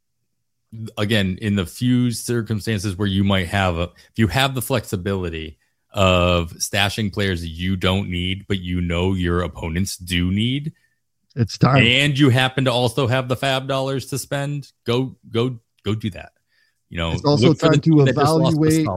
again, in the few circumstances where you might have, a, if you have the flexibility of stashing players you don't need, but you know your opponents do need, it's time. And you happen to also have the fab dollars to spend, go go. Go do that. You know, it's also time to evaluate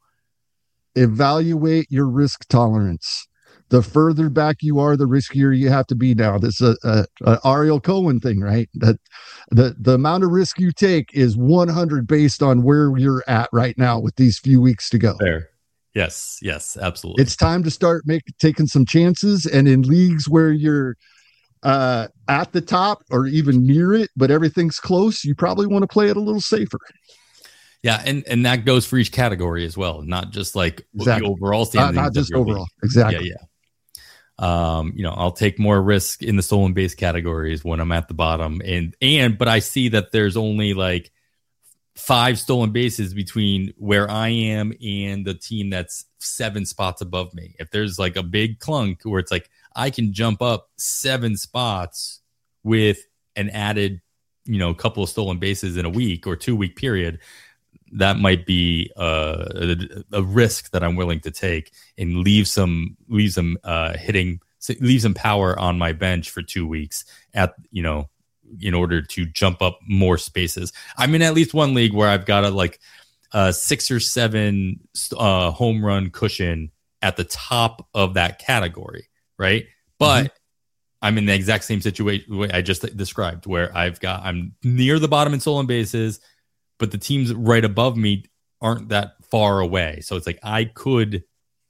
evaluate your risk tolerance. The further back you are, the riskier you have to be now. This is a, a, a Ariel Cohen thing, right? That the the amount of risk you take is one hundred based on where you're at right now with these few weeks to go. Fair. Yes. Yes. Absolutely. It's time to start making taking some chances, and in leagues where you're uh at the top or even near it, but everything's close, you probably want to play it a little safer. Yeah, and and that goes for each category as well, not just like exactly. the overall standings. Uh, not just overall. League. Exactly. Yeah, yeah. Um, you know, I'll take more risk in the stolen base categories when I'm at the bottom, and and but I see that there's only like five stolen bases between where I am and the team that's seven spots above me. If there's like a big clunk where it's like I can jump up seven spots with an added, you know, couple of stolen bases in a week or two week period, that might be uh, a, a risk that I'm willing to take and leave some, leave some uh, hitting, leave some power on my bench for two weeks at, you know, in order to jump up more spaces. I'm in at least one league where I've got a like a six or seven uh, home run cushion at the top of that category. Right. But mm-hmm. I'm in the exact same situation I just described, where I've got, I'm near the bottom in stolen bases, but the teams right above me aren't that far away. So it's like, I could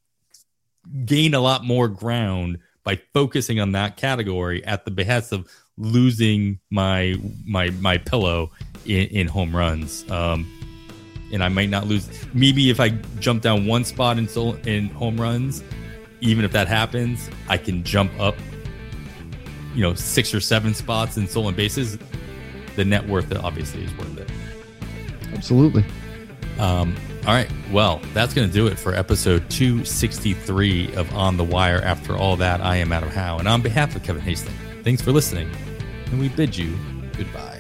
gain a lot more ground by focusing on that category at the behest of losing my, my, my pillow in, in home runs. Um, and I might not lose. Maybe if I jump down one spot in, sol- in home runs, even if that happens, I can jump up, you know, six or seven spots in stolen bases. The net worth, obviously, is worth it. Absolutely. Um, all right. Well, that's going to do it for episode two sixty-three of On the Wire. After all that, I am Adam Howe. And on behalf of Kevin Hastings, thanks for listening. And we bid you goodbye.